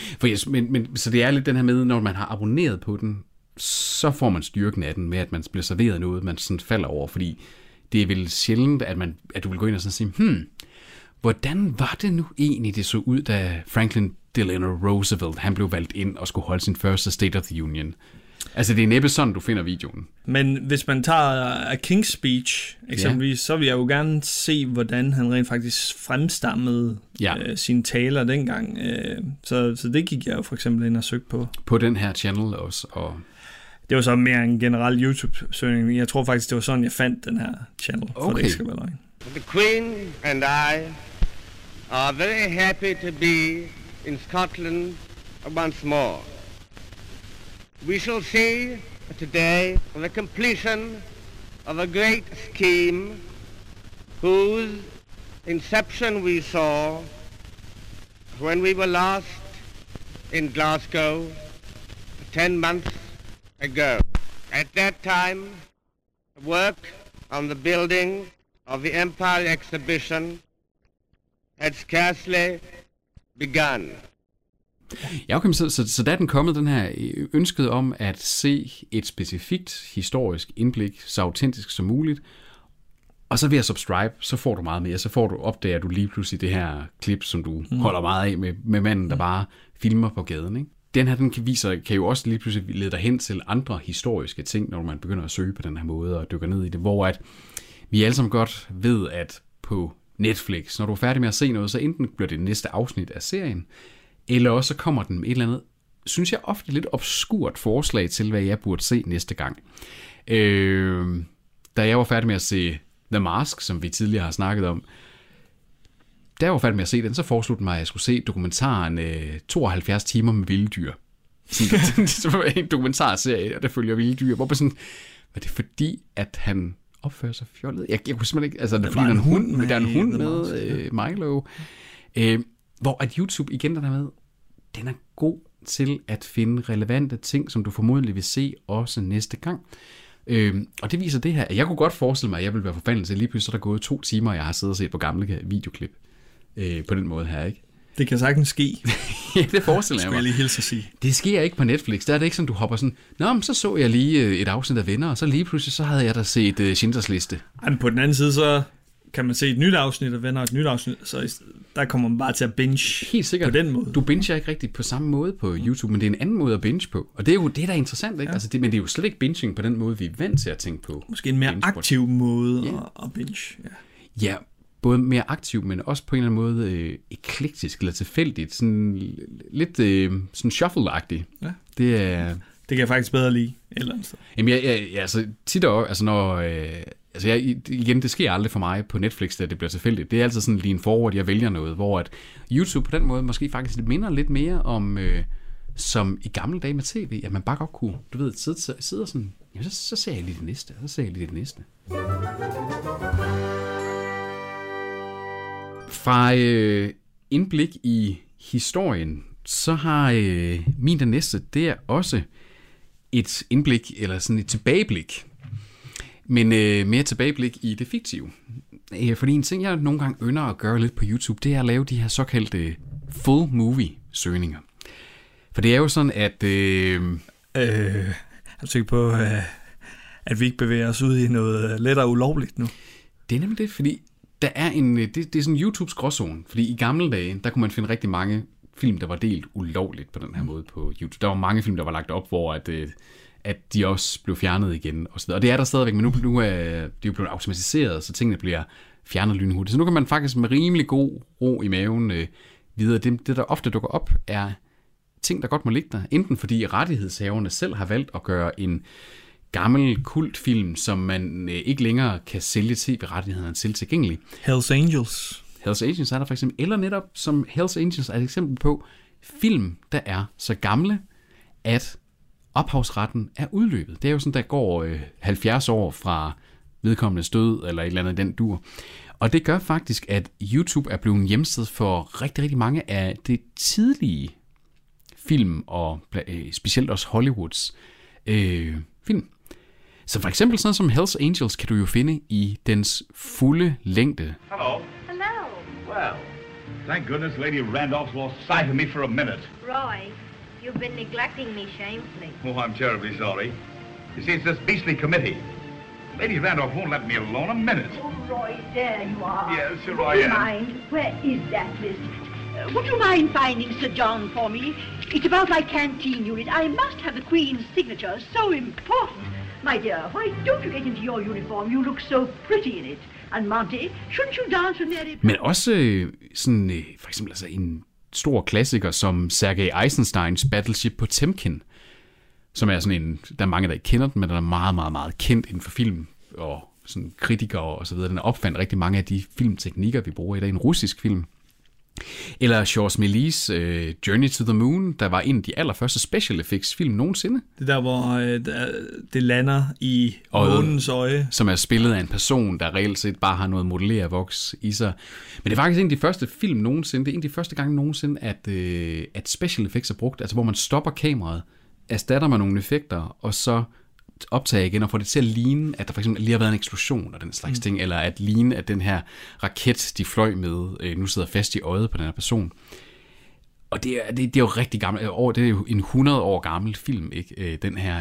Så det er lidt den her med, når man har abonneret på den, så får man styrken af den med, at man bliver serveret noget, man sådan falder over, fordi det er vel sjældent, at du vil gå ind og sådan sige, hvordan var det nu egentlig, det så ud, da Franklin Delano Roosevelt, han blev valgt ind og skulle holde sin første State of the Union. Altså det er næppe sådan, du finder videoen. Men hvis man tager A King's Speech eksempelvis, så vil jeg jo gerne se, hvordan han rent faktisk fremstammede sine taler dengang. Så det gik jeg jo for eksempel ind og søgte på. På den her channel også. Og det var så mere en generel YouTube-søgning. Jeg tror faktisk, det var sådan, jeg fandt den her channel. For det ikke skal være løgn. The Queen and I are very happy to be in Scotland once more. We shall see today the completion of a great scheme whose inception we saw when we were last in Glasgow 10 months ago. At that time, work on the building of the Empire Exhibition had scarcely begun. Ja, okay, så der er den kommet, den her ønsket om at se et specifikt historisk indblik, så autentisk som muligt, og så ved at subscribe, så får du meget mere, så opdager du lige pludselig det her klip, som du holder meget af med manden, der bare filmer på gaden, ikke? Den her, kan jo også lige pludselig lede dig hen til andre historiske ting, når man begynder at søge på den her måde og dykker ned i det, hvor at vi alle sammen godt ved, at på Netflix, når du er færdig med at se noget, så enten bliver det næste afsnit af serien, eller også kommer den med et eller andet, synes jeg ofte lidt obskurt forslag til, hvad jeg burde se næste gang. Da jeg var færdig med at se The Mask, som vi tidligere har snakket om, da jeg var færdig med at se den, så foreslog den mig, at jeg skulle se dokumentaren 72 timer med vilde dyr. Det var en dokumentarserie, og der følger vilde dyr. Hvor sådan, var det fordi, at han opfører sig fjollet? Jeg kunne simpelthen ikke, altså der er en hund med Milo. Hvor at YouTube igen der med, den er god til at finde relevante ting, som du formodentlig vil se også næste gang. Og det viser det her. Jeg kunne godt forestille mig, at jeg ville være forfalden til lige pludselig, så der er gået 2 timer, og jeg har siddet og set på gamle videoklip. På den måde her, ikke? Det kan sagtens ske. Ja, det forestiller jeg mig. Jeg lige hilse at sige. Det sker ikke på Netflix. Der er det ikke sådan, du hopper sådan, men så jeg lige et afsnit af Venner, og så lige pludselig, så havde jeg da set Schindlers Liste. Men på den anden side, så kan man se et nyt afsnit af Venner og et nyt afsnit, så der kommer man bare til at binge. Helt sikkert. På den måde. Du binger ikke rigtigt på samme måde på YouTube, men det er en anden måde at binge på. Og det er jo det, der er interessant, ikke? Ja. Altså men det er jo slet ikke binging på den måde, vi er vant til at tænke på. Måske en mere aktiv måde at binge. Ja, både mere aktiv, men også på en eller anden måde eklektisk eller tilfældigt. Sådan lidt sådan shuffle-agtigt. Ja. Det kan jeg faktisk bedre lide et eller andet sted. Jamen, altså tit og altså når igen, det sker aldrig for mig på Netflix, da det bliver tilfældigt. Det er altid sådan lean forward, jeg vælger noget, hvor at YouTube på den måde måske faktisk minder lidt mere om, som i gamle dage med tv, at man bare godt kunne, du ved, sidde og sådan, jamen, så ser jeg lige det næste, og så ser jeg lige det næste. Fra indblik i historien, så har min den næste, det er også et indblik, eller sådan et tilbageblik, men mere tilbageblik i det fiktive. Fordi en ting, jeg nogle gange ynder at gøre lidt på YouTube, det er at lave de her såkaldte full movie søgninger. For det er jo sådan, at jeg tænker på, at vi ikke bevæger os ud i noget lettere ulovligt nu. Det er nemlig det, fordi der er det er sådan YouTubes gråzone. Fordi i gamle dage, der kunne man finde rigtig mange film, der var delt ulovligt på den her måde på YouTube. Der var mange film, der var lagt op, hvor at de også blev fjernet igen. Og det er der stadigvæk, men nu er det jo blevet automatiseret, så tingene bliver fjernet lynhurtigt. Så nu kan man faktisk med rimelig god ro i maven videre. Det, der ofte dukker op, er ting, der godt må ligge der. Enten fordi rettighedshaverne selv har valgt at gøre en gammel kultfilm, som man ikke længere kan sælge tv-rettighederne til tilgængelig. Hells Angels. Hells Angels er der for eksempel. Eller netop som Hells Angels er et eksempel på film, der er så gamle, at ophavsretten er udløbet. Det er jo sådan, der går 70 år fra vedkommendes død, eller et eller andet den dur. Og det gør faktisk, at YouTube er blevet hjemsted for rigtig, rigtig mange af det tidlige film, og specielt også Hollywoods film. Så for eksempel sådan som Hells Angels kan du jo finde i dens fulde længde. Hello. Hello. Well, thank goodness Lady Randolph's lost sight of me for a minute. Roy, you've been neglecting me shamefully. Oh, I'm terribly sorry. You see, it's this beastly committee. Lady Randolph won't let me alone a minute. Oh, Roy, there you are. Yes, sure Would I you am. mind? Where is that list? Would you mind finding Sir John for me? It's about my canteen unit. I must have the Queen's signature. So important. My dear, why don't you get into your uniform? You look so pretty in it. And Monty, shouldn't you dance with Mary? Men også sådan, for eksempel altså en stor klassiker som Sergei Eisensteins Battleship Potemkin, som er sådan en, der er mange, der ikke kender den, men den er meget, meget, meget kendt inden for film og sådan kritikere og så videre. Den opfandt rigtig mange af de filmteknikker, vi bruger i dag. En russisk film. Eller Georges Méliès Journey to the Moon, der var en af de allerførste special effects film nogensinde. Det der, hvor det lander i månens øje. Som er spillet af en person, der reelt set bare har noget modelleret voks i sig. Men det er faktisk en af de første film nogensinde, det er en af de første gange nogensinde, at special effects er brugt, altså hvor man stopper kameraet, erstatter man nogle effekter, og så optager igen og får det til at ligne, at der for eksempel lige har været en eksplosion og den slags ting, eller at ligne, at den her raket, de fløj med, nu sidder fast i øjet på den her person. Og det er jo rigtig gammelt. Det er jo en 100 år gammel film, ikke? Den her.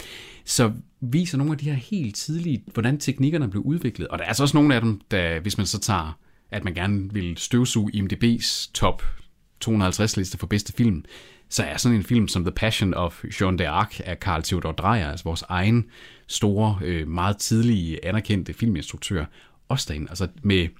Så viser nogle af de her helt tidlige, hvordan teknikkerne blev udviklet. Og der er altså også nogle af dem, der, hvis man så tager, at man gerne vil støvsuge IMDb's top 250 liste for bedste film, så er sådan en film som The Passion of Jeanne d'Arc af Carl Theodor Dreyer, altså vores egen store, meget tidlige, anerkendte filminstruktør, også derinde. Altså med,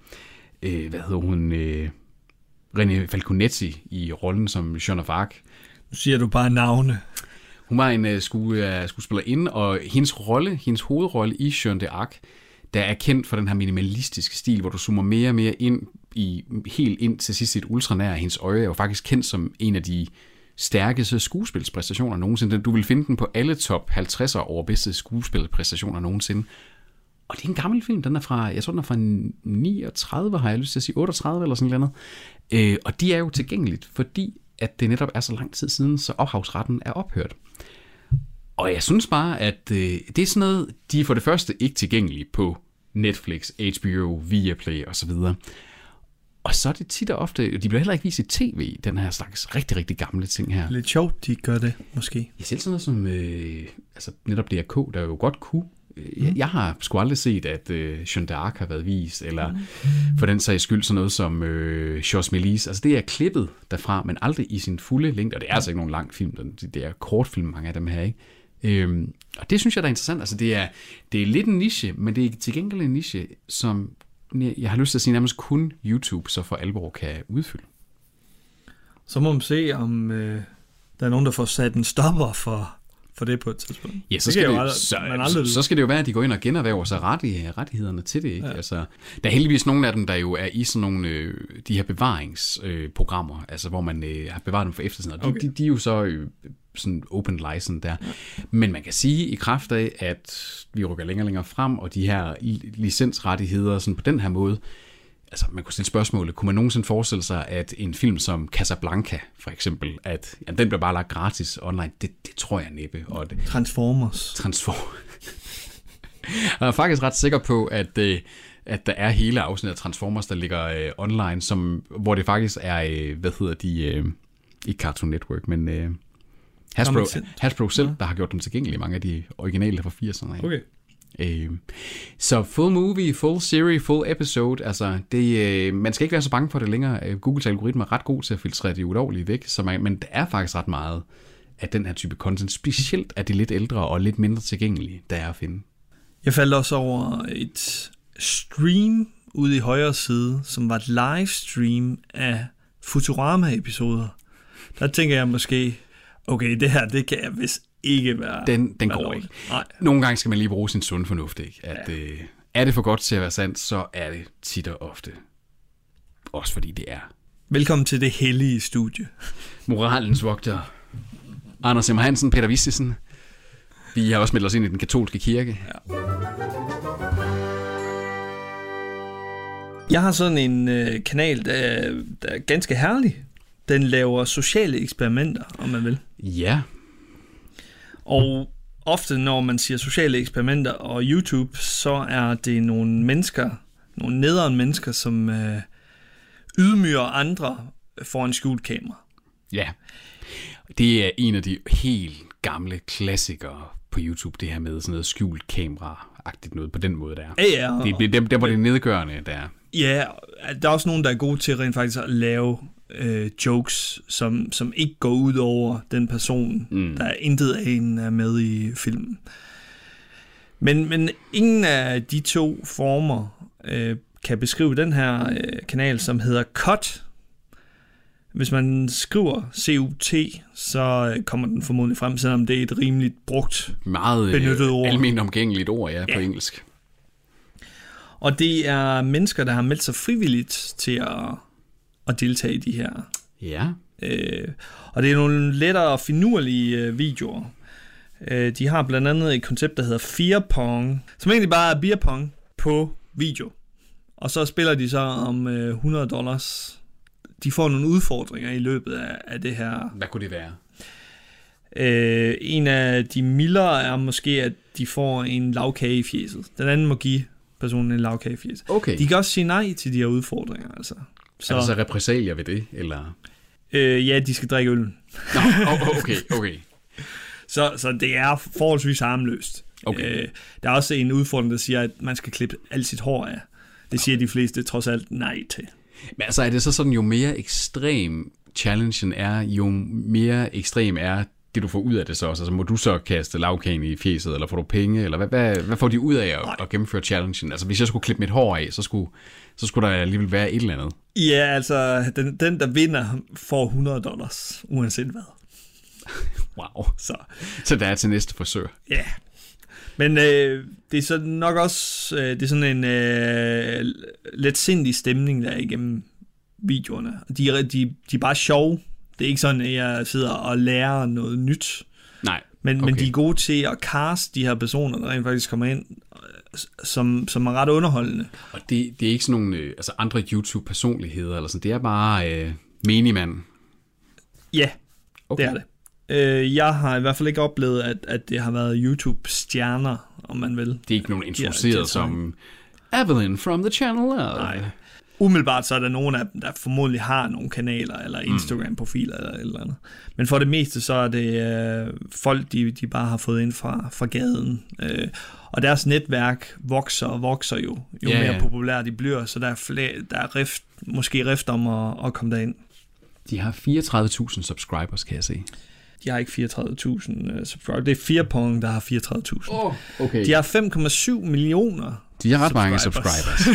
René Falconetti i rollen som Jeanne of Arc. Nu siger du bare navne. Hun var en skuespillerinde, og hendes hovedrolle i Jeanne d'Arc, der er kendt for den her minimalistiske stil, hvor du zoomer mere og mere ind helt ind til sidst et ultranær. Hendes øje er jo faktisk kendt som en af de stærkeste skuespilspræstationer nogensinde. Du vil finde den på alle top 50'er over bedste skuespilspræstationer nogensinde. Og det er en gammel film. Den er fra, jeg tror den er fra 39, har jeg lyst til at sige, 38 eller sådan noget. Og de er jo tilgængeligt, fordi at det netop er så lang tid siden, så ophavsretten er ophørt. Og jeg synes bare, at det er sådan noget, de er for det første ikke tilgængelige på Netflix, HBO, Viaplay osv. Og så er det tit og ofte, de bliver heller ikke vist i tv, den her slags rigtig, rigtig gamle ting her. Lidt sjovt, de gør det, måske. Jeg selv sådan noget som, altså netop DRK, der jo godt kunne. Jeg har sgu aldrig set, at Jeanne d'Arc har været vist, eller for den sags skyld sådan noget som Georges Méliès. Altså det er klippet derfra, men aldrig i sin fulde længde, og det er altså ikke nogen lang film, det er kortfilm, mange af dem her, ikke? Og det synes jeg, der er interessant. Altså det er lidt en niche, men det er til gengæld en niche, som jeg har lyst til at sige nærmest kun YouTube så for alvor kan udfylde. Så må man se, om der er nogen, der får sat en stopper for det på et tidspunkt. Ja, så skal det jo være, at de går ind og generhverver sig rettighederne til det. Ikke? Ja. Altså, der er heldigvis nogle af dem, der jo er i sådan nogle de her bevaringsprogrammer, altså hvor man har bevaret dem for eftertiden. Og de er jo så sådan open license der. Ja. Men man kan sige i kraft af, at vi rykker længere og længere frem, og de her licensrettigheder sådan på den her måde, altså man kunne stille spørgsmålet, kunne man nogensinde forestille sig, at en film som Casablanca, for eksempel, at den bliver bare lagt gratis online? Det tror jeg næppe. Og Transformers. Jeg er faktisk ret sikker på, at der er hele afsnit af Transformers, der ligger online, hvor det faktisk er, ikke Cartoon Network, men Hasbro selv, der har gjort dem tilgængelige, mange af de originale fra 80'erne. Okay. Så full movie, full series, full episode, altså man skal ikke være så bange for det længere. Googles algoritme er ret god til at filtrere det ulovlige væk, men der er faktisk ret meget af den her type content, specielt af de lidt ældre og lidt mindre tilgængelige, der er at finde. Jeg faldt også over et stream ude i højre side, som var et livestream af Futurama-episoder. Der tænker jeg måske, okay, det her, det kan jeg vist ikke være. Den går ikke. Nej. Nogle gange skal man lige bruge sin sunde fornuft, ikke? At er det for godt til at være sandt, så er det tit og ofte. Også fordi det er. Velkommen til det hellige studie. Moralens vogter. Anders M. Hansen, Peter Vistisen. Vi har også meldt os ind i den katolske kirke. Ja. Jeg har sådan en kanal, der er ganske herlig. Den laver sociale eksperimenter, om man vil. Ja. Og ofte, når man siger sociale eksperimenter og YouTube, så er det nogle mennesker, nogle nederen mennesker, som ydmyger andre foran skjult kamera. Ja. Det er en af de helt gamle klassikere på YouTube, det her med sådan noget skjult kamera-agtigt noget på den måde, der. Ja. Det var det nedgørende, der. Ja, der er også nogen, der er gode til rent faktisk at lave jokes, som ikke går ud over den person, der er intet af en er med i filmen. Men ingen af de to former kan beskrive den her kanal, som hedder Cut. Hvis man skriver CUT, så kommer den formodentlig frem, selvom det er et rimeligt brugt, benyttet ord. Almindeligt omgængeligt ord, ja, på engelsk. Og det er mennesker, der har meldt sig frivilligt til at deltage i de her. Ja. Og det er nogle lettere finurlige videoer. De har blandt andet et koncept, der hedder Fear Pong, som egentlig bare er beer pong på video. Og så spiller de så om $100. De får nogle udfordringer i løbet af det her. Hvad kunne det være? En af de mildere er måske, at de får en lavkage i fjeset. Den anden må give personen en lavkage i fjeset. Okay. De kan også sige nej til de her udfordringer, altså. Så... Er der så repressalier ved det, eller? Ja, de skal drikke øl. Nå, okay. Så det er forholdsvis harmløst. Okay. Der er også en udfordring, der siger, at man skal klippe alt sit hår af. Det siger de fleste trods alt nej til. Men altså er det så sådan, jo mere ekstrem challengen er, jo mere ekstrem er det, du får ud af det så også? Altså må du så kaste lavkagen i fjeset, eller får du penge, eller hvad får de ud af at gennemføre challengen? Altså hvis jeg skulle klippe mit hår af, så skulle der alligevel være et eller andet. Ja, altså den der vinder får $100, uanset hvad. Wow. Så der er til næste forsøg. Ja. Men det er så nok også det er sådan en lidt sindig stemning, der er igennem videoerne. De er bare sjove. Det er ikke sådan, at jeg sidder og lærer noget nyt. Nej. Men de er gode til at cast de her personer, der rent faktisk kommer ind, som er ret underholdende. Og det er ikke sådan nogle altså andre YouTube-personligheder, eller sådan. Det er bare menigmand. Ja, okay. Det er det. Jeg har i hvert fald ikke oplevet, at det har været YouTube-stjerner, om man vil. Det er ikke nogen introduceret som Evelyn from the channel. Nej. Umiddelbart så er der nogen af dem, der formodentlig har nogle kanaler eller Instagram-profiler eller et eller andet. Men for det meste så er det folk, de bare har fået ind fra gaden. Og deres netværk vokser jo mere populære de bliver, så der er måske rift om at komme derind. De har 34.000 subscribers, kan jeg se. De har ikke 34.000 subscribers. Det er Fear Pong, der har 34.000. Okay. De har 5,7 millioner. De har ret mange subscribers.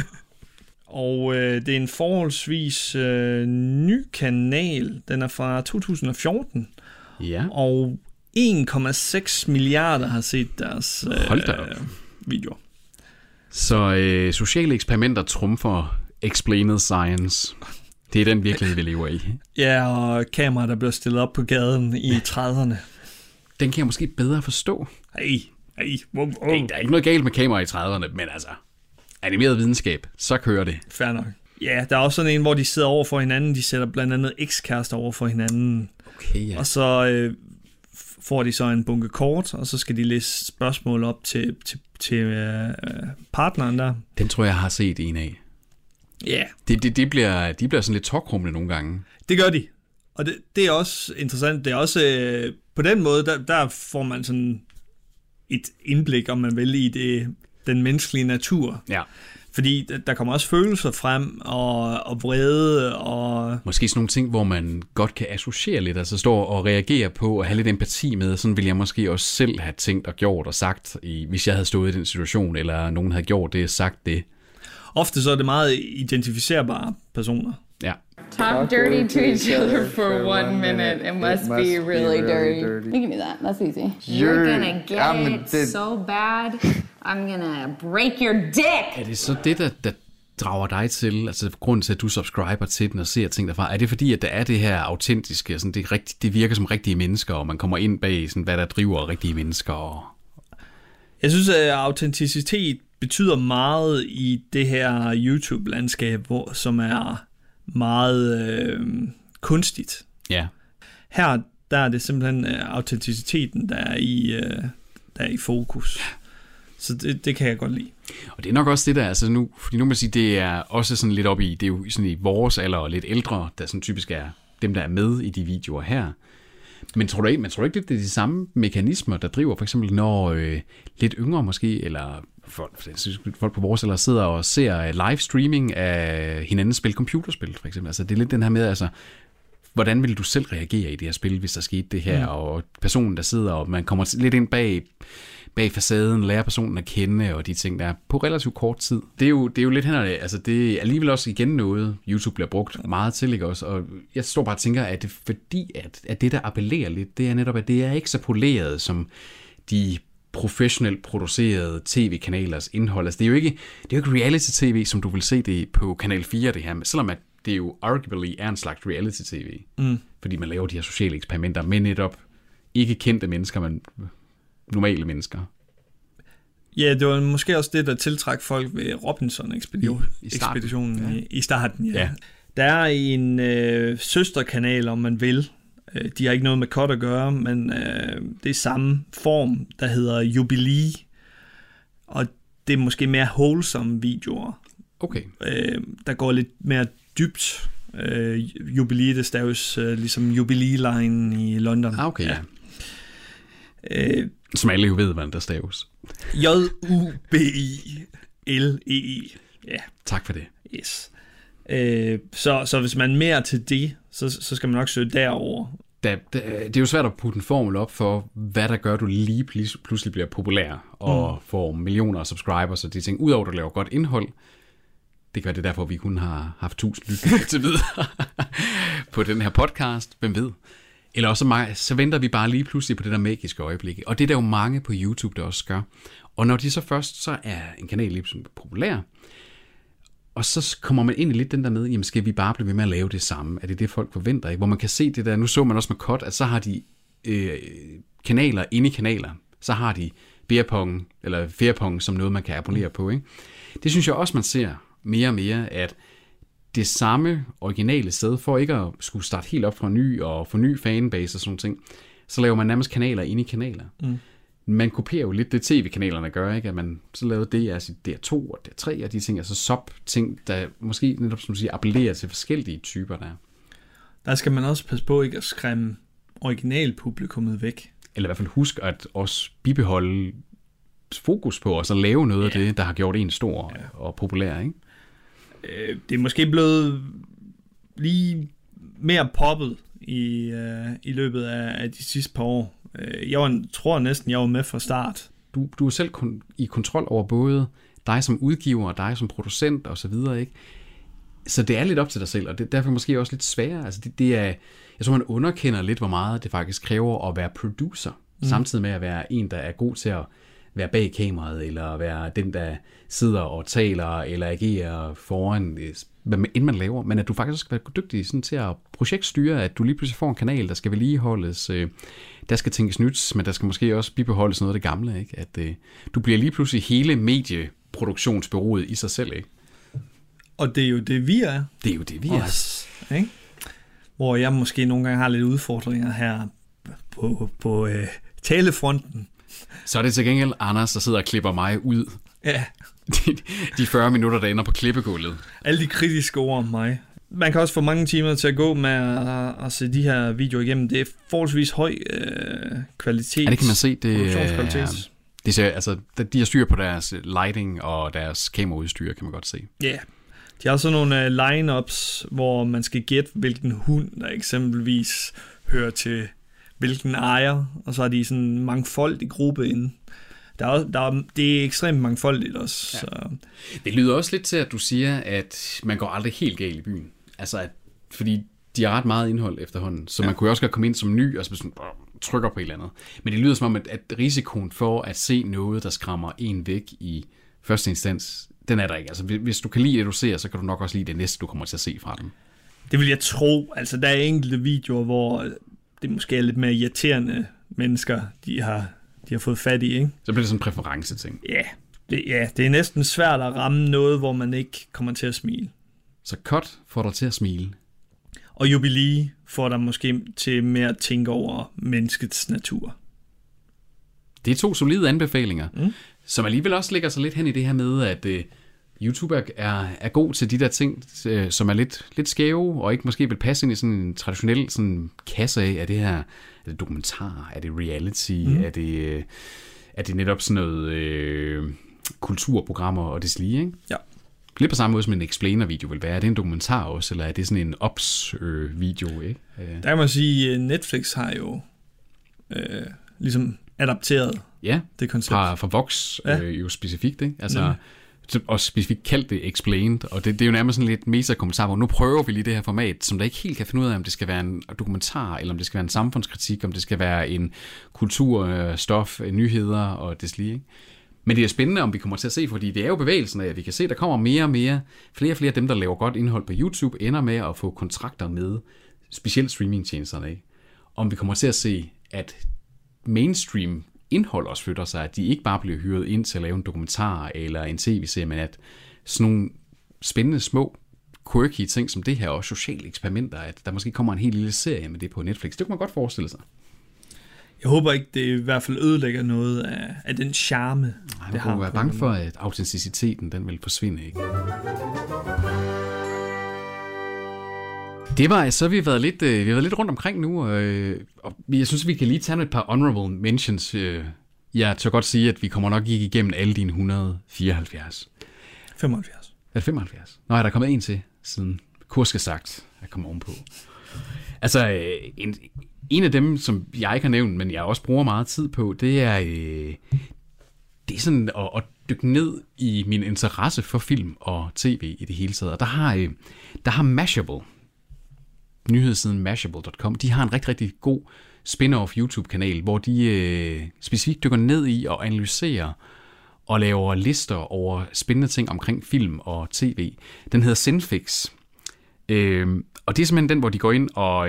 Og det er en forholdsvis ny kanal. Den er fra 2014. Ja. Og 1,6 milliarder har set deres videoer. Så sociale eksperimenter trumfer explained science. Det er den virkelighed, vi lever i. Ja, og kameraer, der bliver stillet op på gaden i 30'erne. Den kan jeg måske bedre forstå. Ej. Der er ikke noget galt med kameraer i 30'erne, men altså, animeret videnskab, så kører det. Fair nok. Ja, der er også sådan en, hvor de sidder over for hinanden. De sætter blandt andet ekskærester over for hinanden. Okay, ja. Og så får de så en bunke kort, og så skal de læse spørgsmål op til partneren der. Den tror jeg har set en af. Ja. De bliver sådan lidt tårkrumle nogle gange. Det gør de. Og det er også interessant. Det er også på den måde, der får man sådan et indblik, om man vil, i den menneskelige natur. Ja. Fordi der kommer også følelser frem, og vrede, og... Måske sådan nogle ting, hvor man godt kan associere lidt, altså stå og reagere på, og have lidt empati med. Sådan ville jeg måske også selv have tænkt og gjort og sagt, hvis jeg havde stået i den situation, eller nogen havde gjort det og sagt det. Ofte så er det meget identificerbare personer. Ja. Talk dirty to each other for 1 minute. It must be really dirty. You can do that. That's easy. You're gonna get it so bad. I'm gonna break your dick. Er det så det, der drager dig til, altså grunden til, at du subscriber til den og ser ting derfra, er det fordi, at der er det her autentiske, sådan det virker som rigtige mennesker, og man kommer ind bag, sådan, hvad der driver rigtige mennesker? Og... Jeg synes, at autenticitet betyder meget i det her YouTube-landskab, som er meget kunstigt. Ja. Her der er det simpelthen autenticiteten, der er i fokus. Så det kan jeg godt lide. Og det er nok også det der, altså nu, fordi nu må man sige, det er også sådan lidt op i, det er jo sådan i vores alder og lidt ældre, der sådan typisk er dem, der er med i de videoer her. Men tror du ikke, det er de samme mekanismer, der driver, for eksempel når lidt yngre måske, eller folk på vores alder sidder og ser livestreaming af hinandens spil, computerspil for eksempel. Altså det er lidt den her med, altså hvordan vil du selv reagere i det her spil, hvis der skete det her, og personen, der sidder, og man kommer lidt ind bag facaden, lærer personen at kende, og de ting, der er på relativt kort tid. Det er jo lidt hen ad det. Altså, det er alligevel også igen noget, YouTube bliver brugt meget til, ikke også? Og jeg står bare og tænker, at det fordi, at det, der appellerer lidt, det er netop, at det er ikke så poleret, som de professionelt producerede tv-kanalers indhold. Altså, det er jo ikke reality-tv, som du vil se det på Kanal 4, det her, selvom at det jo arguably er en slags reality-tv. Fordi man laver de her sociale eksperimenter med netop ikke kendte mennesker, men normale mennesker. Ja, det var måske også det, der tiltræk folk ved Robinson-ekspeditionen i starten. Ja. Der er en søsterkanal, om man vil. De har ikke noget med cut at gøre, men det er samme form, der hedder Jubilee. Og det er måske mere wholesome videoer. Okay. Der går lidt mere dybt. Jubilee, det staves ligesom Jubilee-line i London. Okay, ja. Som alle jo ved, hvordan der staves. Jubilee. Ja. Tak for det. Yes. Så hvis man er mere til det, så skal man nok søge derover. Det er jo svært at putte en formel op for, hvad der gør, du lige pludselig bliver populær og får millioner af subscribers og de ting. Udover at du laver godt indhold, det kan være det derfor, vi kun har haft 1000 lyttere til videre på den her podcast. Hvem ved? Eller også så venter vi bare lige pludselig på det der magiske øjeblik. Og det er der jo mange på YouTube, der også gør. Og når de så først, så er en kanal lige populær, og så kommer man ind i lidt den der med, jamen skal vi bare blive ved med at lave det samme? Er det det, folk forventer? Ikke? Hvor man kan se det der, nu så man også med cut, at så har de kanaler inde i kanaler. Så har de Beerpong som noget, man kan abonnere på. Ikke? Det synes jeg også, man ser mere og mere, at det samme originale sted, for ikke at skulle starte helt op fra ny og få ny fanbase og sådan ting, så laver man nærmest kanaler inde i kanaler. Man kopierer jo lidt det tv-kanalerne gør, ikke? At man så lavede DR2 og DR3 og de ting, altså sub-ting, der måske netop, som du siger, appellerer til forskellige typer der. Der skal man også passe på ikke at skræmme originalpublikummet væk. Eller i hvert fald huske at også bibeholde fokus på og så lave noget af det, der har gjort en stor og populær, ikke? Det er måske blevet lige mere poppet i løbet af de sidste par år. Jeg tror næsten, jeg var med fra start. Du er selv i kontrol over både dig som udgiver og dig som producent og så videre, ikke? Så det er lidt op til dig selv, og det er derfor måske også lidt sværere. Altså det er, jeg tror, man underkender lidt, hvor meget det faktisk kræver at være producer, samtidig med at være en, der er god til at være bag kameraet, eller være den, der sidder og taler, eller agerer foran, inden man laver, men at du faktisk skal være dygtig sådan, til at projektstyre, at du lige pludselig får en kanal, der skal vedligeholdes, der skal tænkes nyt, men der skal måske også bibeholdes noget af det gamle, ikke? At du bliver lige pludselig hele medieproduktionsbureauet i sig selv, ikke? Og det er jo det, vi er. Det er jo det, vi er. Ikke? Hvor jeg måske nogle gange har lidt udfordringer her på talefronten. Så er det til gengæld Anders, der sidder og klipper mig ud. Ja. De 40 minutter, der ender på klippegulvet. Alle de kritiske ord om mig. Man kan også få mange timer til at gå med at se de her videoer igennem. Det er forholdsvis høj kvalitet. Ja, det kan man se. Produktionskvalitet. Det ser, altså, de har styr på deres lighting og deres kameraudstyr, kan man godt se. Ja. Yeah. De har sådan nogle line-ups, hvor man skal gætte, hvilken hund, der eksempelvis hører til hvilken ejer, og så har de sådan en mangfoldig gruppe inde. Det er ekstremt mangfoldigt også. Ja. Så. Det lyder også lidt til, at du siger, at man går aldrig helt galt i byen. Altså, fordi de har ret meget indhold efterhånden, så man kunne også godt komme ind som ny, og så sådan, trykker på et eller andet. Men det lyder som om, at risikoen for at se noget, der skræmmer en væk i første instans, den er der ikke. Altså, hvis du kan lide det, du ser, så kan du nok også lide det næste, du kommer til at se fra dem. Det vil jeg tro. Altså, der er enkelte videoer, hvor det måske er lidt mere irriterende mennesker, de har fået fat i, ikke? Så bliver det sådan en præference-ting. Ja, det er næsten svært at ramme noget, hvor man ikke kommer til at smile. Så cut får dig til at smile. Og Jubilee får dig måske til mere at tænke over menneskets natur. Det er 2 solide anbefalinger, som alligevel også ligger sig lidt hen i det her med, at YouTube er god til de der ting, som er lidt skæve, og ikke måske vil passe ind i sådan en traditionel sådan kasse af, er det her, er det dokumentar, er det reality, er det netop sådan noget kulturprogrammer og det slige, ikke? Ja. Lidt på samme måde som en explainer-video vil være. Er det en dokumentar også, eller er det sådan en ops-video, ikke? Der kan man sige, at Netflix har jo ligesom adapteret det koncept. Fra Vox jo specifikt, ikke? Altså, og specifikt kaldt det explained, og det er jo nærmest sådan lidt meta-kommentar, hvor nu prøver vi lige det her format, som der ikke helt kan finde ud af, om det skal være en dokumentar, eller om det skal være en samfundskritik, om det skal være en kulturstof, nyheder og det slige, ikke? Men det er spændende, om vi kommer til at se, fordi det er jo bevægelsen af, at vi kan se, at der kommer mere og mere, flere og flere af dem, der laver godt indhold på YouTube, ender med at få kontrakter med specielt streamingtjenesterne, ikke? Om vi kommer til at se, at mainstream indhold også flytter sig, at de ikke bare bliver hyret ind til at lave en dokumentar eller en tv-serie, men at sådan nogle spændende, små, quirky ting som det her, og sociale eksperimenter, at der måske kommer en helt lille serie med det på Netflix. Det kunne man godt forestille sig. Jeg håber ikke, det i hvert fald ødelægger noget af den charme, det har. Man kunne være bange for, at autenticiteten, den vil forsvinde, ikke? Det var så vi har været lidt rundt omkring nu, og jeg synes, vi kan lige tage et par honorable mentions. Jeg tør godt sige, at vi kommer nok ikke igennem alle dine 174. 75. Er det 75? Nå, er der kommet en til, siden kurske sagt, jeg kommer ovenpå. Altså, en af dem, som jeg ikke har nævnt, men jeg også bruger meget tid på, det er sådan at dykke ned i min interesse for film og tv i det hele taget. Og der har Mashable, nyhedssiden Mashable.com, de har en rigtig, rigtig god spin-off YouTube-kanal, hvor de specifikt dykker ned i og analyserer og laver lister over spændende ting omkring film og tv. Den hedder Cinefix. Og det er simpelthen den, hvor de går ind og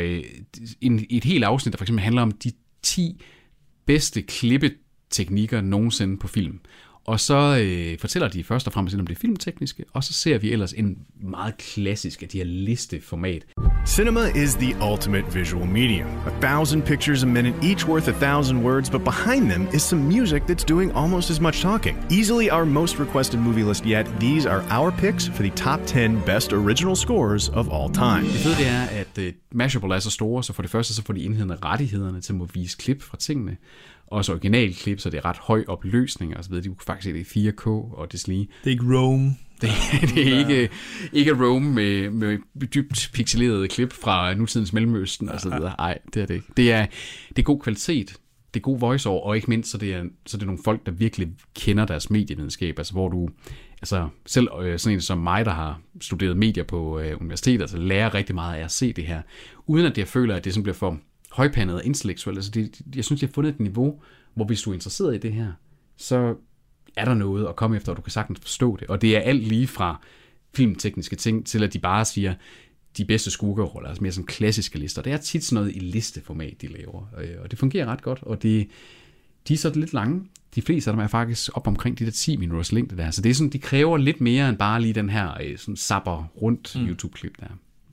i et helt afsnit, der for eksempel handler om de 10 bedste klippeteknikker nogensinde på film. Og så fortæller de først og fremmest om det filmtekniske, og så ser vi ellers en meget klassisk af de her listeformat. Cinema is the ultimate visual medium. 1,000 pictures a minute, each worth 1,000 words, but behind them is some music that's doing almost as much talking. Easily our most requested movie list yet, these are our picks for the top 10 best original scores of all time. Det fede det er, at Mashable er så store, så for det første så får de indhedende rettighederne til at vise klip fra tingene. Også originalklip, så det er ret høj opløsning og så videre. De kunne faktisk se det i 4K og det slige. Det er ikke Rome. Det er ikke Rome med dybt pixelerede klip fra nutidens Mellemøsten og så videre. Nej, det er det ikke. Det er god kvalitet. Det er god voiceover, og ikke mindst, så det er nogle folk, der virkelig kender deres medievidenskab. Altså hvor du, altså selv sådan en som mig, der har studeret medier på universitetet, altså lærer rigtig meget af at se det her, uden at jeg føler, at det sådan bliver for højpandet og intellektuelt. Altså jeg synes, jeg har fundet et niveau, hvor hvis du er interesseret i det her, så er der noget at komme efter, og du kan sagtens forstå det. Og det er alt lige fra filmtekniske ting, til at de bare siger, de bedste skurkeroller, altså mere sådan klassiske lister. Det er tit sådan noget i listeformat, de laver. Og det fungerer ret godt, og de er så lidt lange. De fleste af dem er faktisk op omkring de der 10 minutters længde der. Så det er sådan, de kræver lidt mere end bare lige den her sådan zapper rundt YouTube-klip der.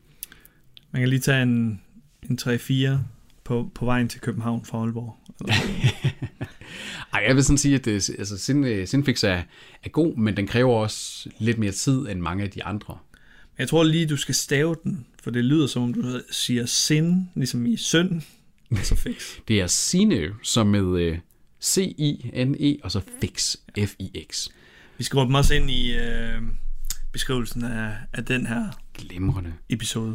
Man kan lige tage en 3-4 på vejen til København fra Aalborg. Ej, jeg vil sådan sige, at Cinefix er god, men den kræver også lidt mere tid end mange af de andre. Jeg tror lige, du skal stave den, for det lyder som om du siger sin, ligesom i søn, og så fix. Det er Cine, som med C-I-N-E, og så fix, F-I-X. Vi skriver dem også ind i beskrivelsen af den her glimrende episode.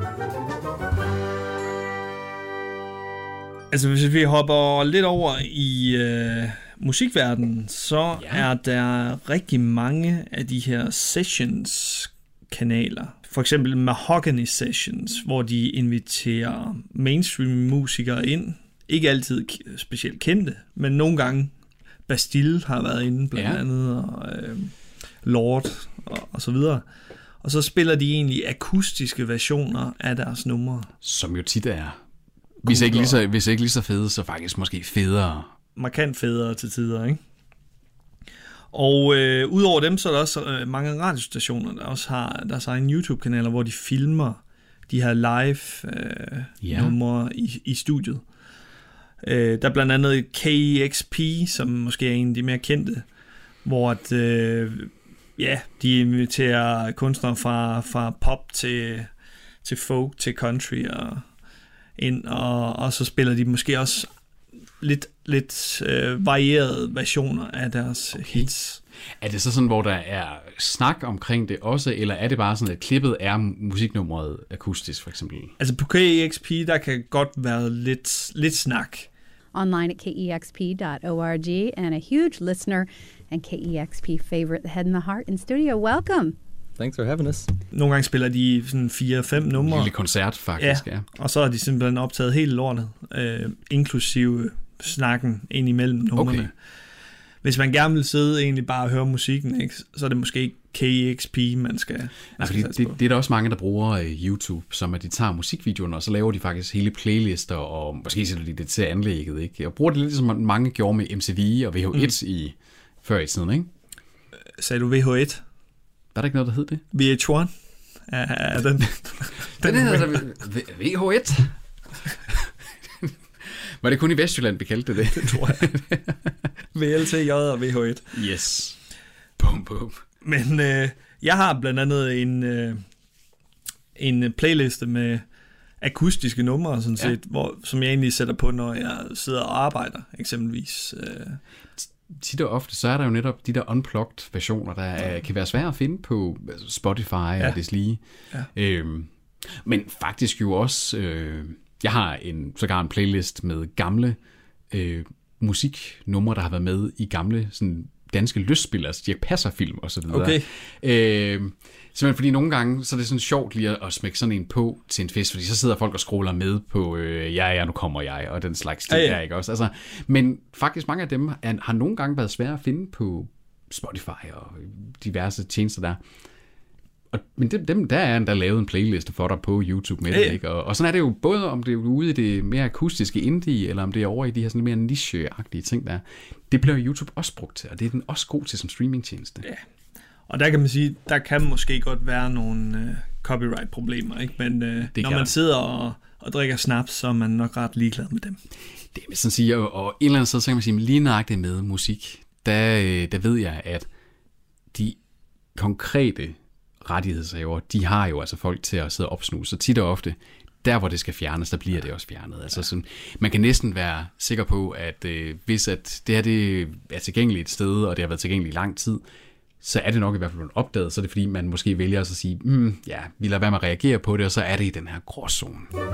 Altså hvis vi hopper lidt over i musikverdenen, så er der rigtig mange af de her sessions-kanaler. For eksempel Mahogany Sessions, hvor de inviterer mainstream-musikere ind. Ikke altid specielt kendte, men nogle gange Bastille har været inde blandt andet, og Lord og så videre. Og så spiller de egentlig akustiske versioner af deres numre. Som jo tit er, hvis ikke lige så fede, så faktisk måske federe. Markant federe til tider, ikke? Og udover dem, så er der også mange radiostationer, der også har deres egen YouTube-kanaler, hvor de filmer de her live-numre i studiet. Der er blandt andet KEXP, som måske er en af de mere kendte, hvor at, de inviterer kunstnere fra pop til folk, til country ind, og så spiller de måske også lidt varierede versioner af deres hits. Er det så sådan, hvor der er snak omkring det også, eller er det bare sådan, at klippet er musiknummeret akustisk, for eksempel? Altså på KEXP, der kan godt være lidt snak. Online at kexp.org, and a huge listener and KEXP favorite, The Head and the Heart in studio. Welcome. Thanks for having us. Nogle gange spiller de sådan 4-5 numre. En lille koncert, faktisk, ja. Og så har de simpelthen optaget helt lortet, inklusive snakken ind imellem numrene. Okay. Hvis man gerne vil sidde egentlig bare og høre musikken, ikke, så er det måske ikke KEXP, man skal det er der også mange, der bruger YouTube, som at de tager musikvideoerne, og så laver de faktisk hele playlister, og måske sætter de det til anlægget, ikke? Og bruger det lidt som mange gjorde med MTV og VH1 før i tiden, ikke? Sagde du VH1? Var der ikke noget, der hed det? VH1? Ja, den hedder VH1. Var det kun i Vestjylland, vi kaldte det? Det tror jeg. VLTJ og VH1. Yes. Bum, bum. Men jeg har blandt andet en playliste med akustiske numre, sådan set, som jeg egentlig sætter på, når jeg sidder og arbejder, eksempelvis. Tit og ofte, så er der jo netop de der unplugged versioner, der kan være svære at finde på Spotify og deslige. Ja. Men faktisk jo også... Jeg har sågar en playlist med gamle musiknumre, der har været med i gamle sådan, danske lystspil, altså Dirch Passer-film og så videre. Okay. Simpelthen fordi nogle gange, så er det sådan sjovt lige at smække sådan en på til en fest, fordi så sidder folk og scroller med på, nu kommer jeg, og den slags ting der, ikke også? Altså, men faktisk mange af dem har nogle gange været svære at finde på Spotify og diverse tjenester der. Men der er der lavet en playliste for dig på YouTube med det, ikke? Og sådan er det jo både, om det er ude i det mere akustiske indie, eller om det er over i de her sådan mere niche-agtige ting der. Det bliver YouTube også brugt til, og det er den også god til som streamingtjeneste. Ja. Og der kan man sige, der kan måske godt være nogle copyright-problemer, ikke? Men når man sidder og drikker snaps, så er man nok ret ligeglad med dem. Det vil sådan sige, og et eller andet sted, så kan man sige, lige nøjagtigt med musik, der ved jeg, at de konkrete rettighedshaver, de har jo altså folk til at sidde og opsnuse, så tit og ofte, der hvor det skal fjernes, der bliver det også fjernet. Altså sådan, man kan næsten være sikker på, at hvis at det her det er tilgængeligt et sted, og det har været tilgængeligt i lang tid, så er det nok i hvert fald blevet opdaget, så er det fordi, man måske vælger at sige, vi lader være med at reagere på det, og så er det i den her gråzone.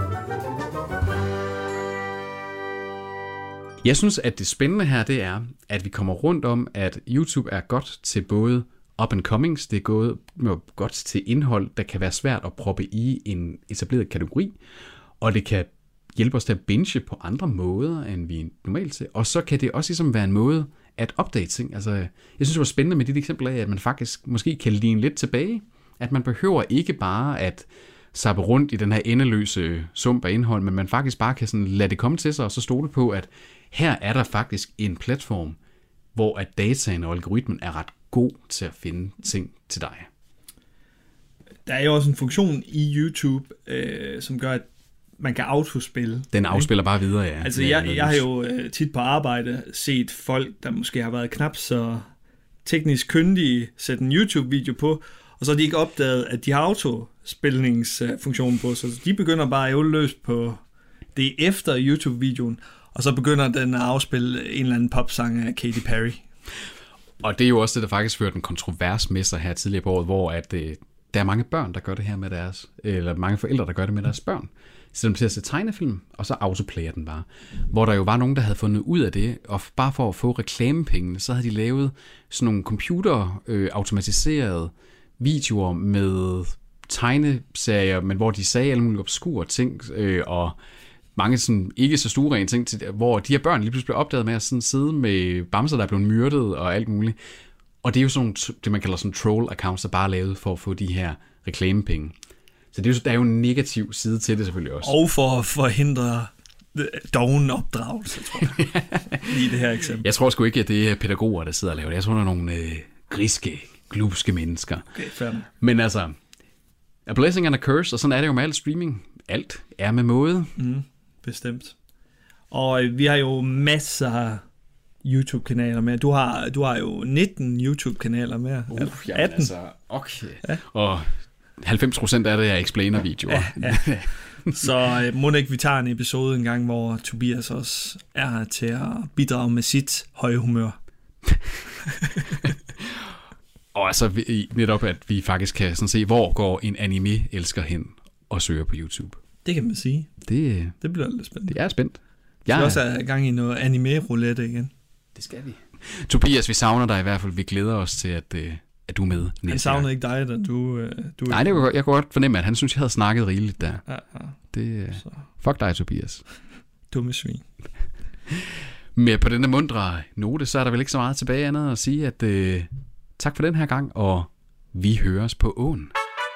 Jeg synes, at det spændende her, det er, at vi kommer rundt om, at YouTube er godt til både up and comings, det er godt til indhold, der kan være svært at proppe i en etableret kategori, og det kan hjælpe os til at binge på andre måder, end vi normalt til. Og så kan det også ligesom være en måde at opdage ting. Altså, jeg synes, det var spændende med dit eksempel af, at man faktisk måske kan ligne lidt tilbage. At man behøver ikke bare at sappe rundt i den her endeløse sump af indhold, men man faktisk bare kan sådan lade det komme til sig, og så stole på, at her er der faktisk en platform, hvor at dataen og algoritmen er ret god til at finde ting til dig. Der er jo også en funktion i YouTube, som gør, at man kan autospille. Den afspiller bare videre, ja. Altså, jeg har jo tit på arbejde set folk, der måske har været knap så teknisk kyndige, sætte en YouTube-video på, og så har de ikke opdaget, at de har autospilningsfunktionen på, så de begynder bare at ævle løs på det efter YouTube-videoen, og så begynder den at afspille en eller anden popsang af Katy Perry. Og det er jo også det, der faktisk førte en kontrovers med sig her tidligere på året, hvor at, der er mange børn, der gør det her med deres, eller mange forældre, der gør det med deres børn. Så de til at se tegnefilm, og så autoplayer den bare. Hvor der jo var nogen, der havde fundet ud af det, og bare for at få reklamepengene, så havde de lavet sådan nogle computer-automatiserede videoer med tegneserier, men hvor de sagde alle mulige obskure ting, og mange sådan ikke så store ting, hvor de her børn lige pludselig blev opdaget med at sådan sidde med bamser, der er blevet myrdet og alt muligt. Og det er jo sådan det, man kalder sådan troll-accounts, der bare er lavet for at få de her reklamepenge. Så det er jo, der er jo en negativ side til det selvfølgelig også. Og for at forhindre doven opdragelse, tror jeg. Lige det her eksempel. Jeg tror sgu ikke, at det er pædagoger, der sidder og laver det. Jeg tror, der er nogle griske, glupske mennesker. Okay, fair. Men altså, a blessing and a curse, og sådan er det jo med alt streaming. Alt er med måde. Bestemt. Og vi har jo masser af YouTube-kanaler med. Du har jo 19 YouTube-kanaler med. 18. Altså, okay. Ja. Og 90% af det er explainer-videoer. Ja. Så må ikke vi tager en episode en gang, hvor Tobias også er her til at bidrage med sit høje humør. Og altså netop, at vi faktisk kan sådan se, hvor går en anime-elsker hen og søger på YouTube. Det kan man sige. Det bliver lidt spændende. Det er spændt. Jeg skal også have gang i noget anime-roulette igen. Det skal vi. Tobias, vi savner dig i hvert fald. Vi glæder os til, at du er med næste gang. Han savner ikke dig, da du nej, jeg kunne godt fornemme, at han synes, jeg havde snakket rigeligt der. Ja. Fuck dig, Tobias. Dumme svin. Men på denne mundre note, så er der vel ikke så meget tilbage andet at sige, at tak for den her gang, og vi høres på åen.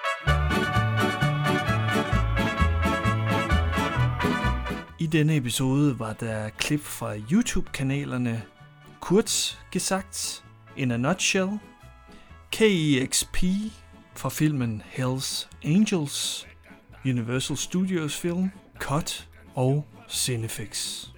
I denne episode var der klip fra YouTube-kanalerne Kurz gesagt, In a Nutshell, KEXP fra filmen Hell's Angels, Universal Studios film, Cut og Cinefix.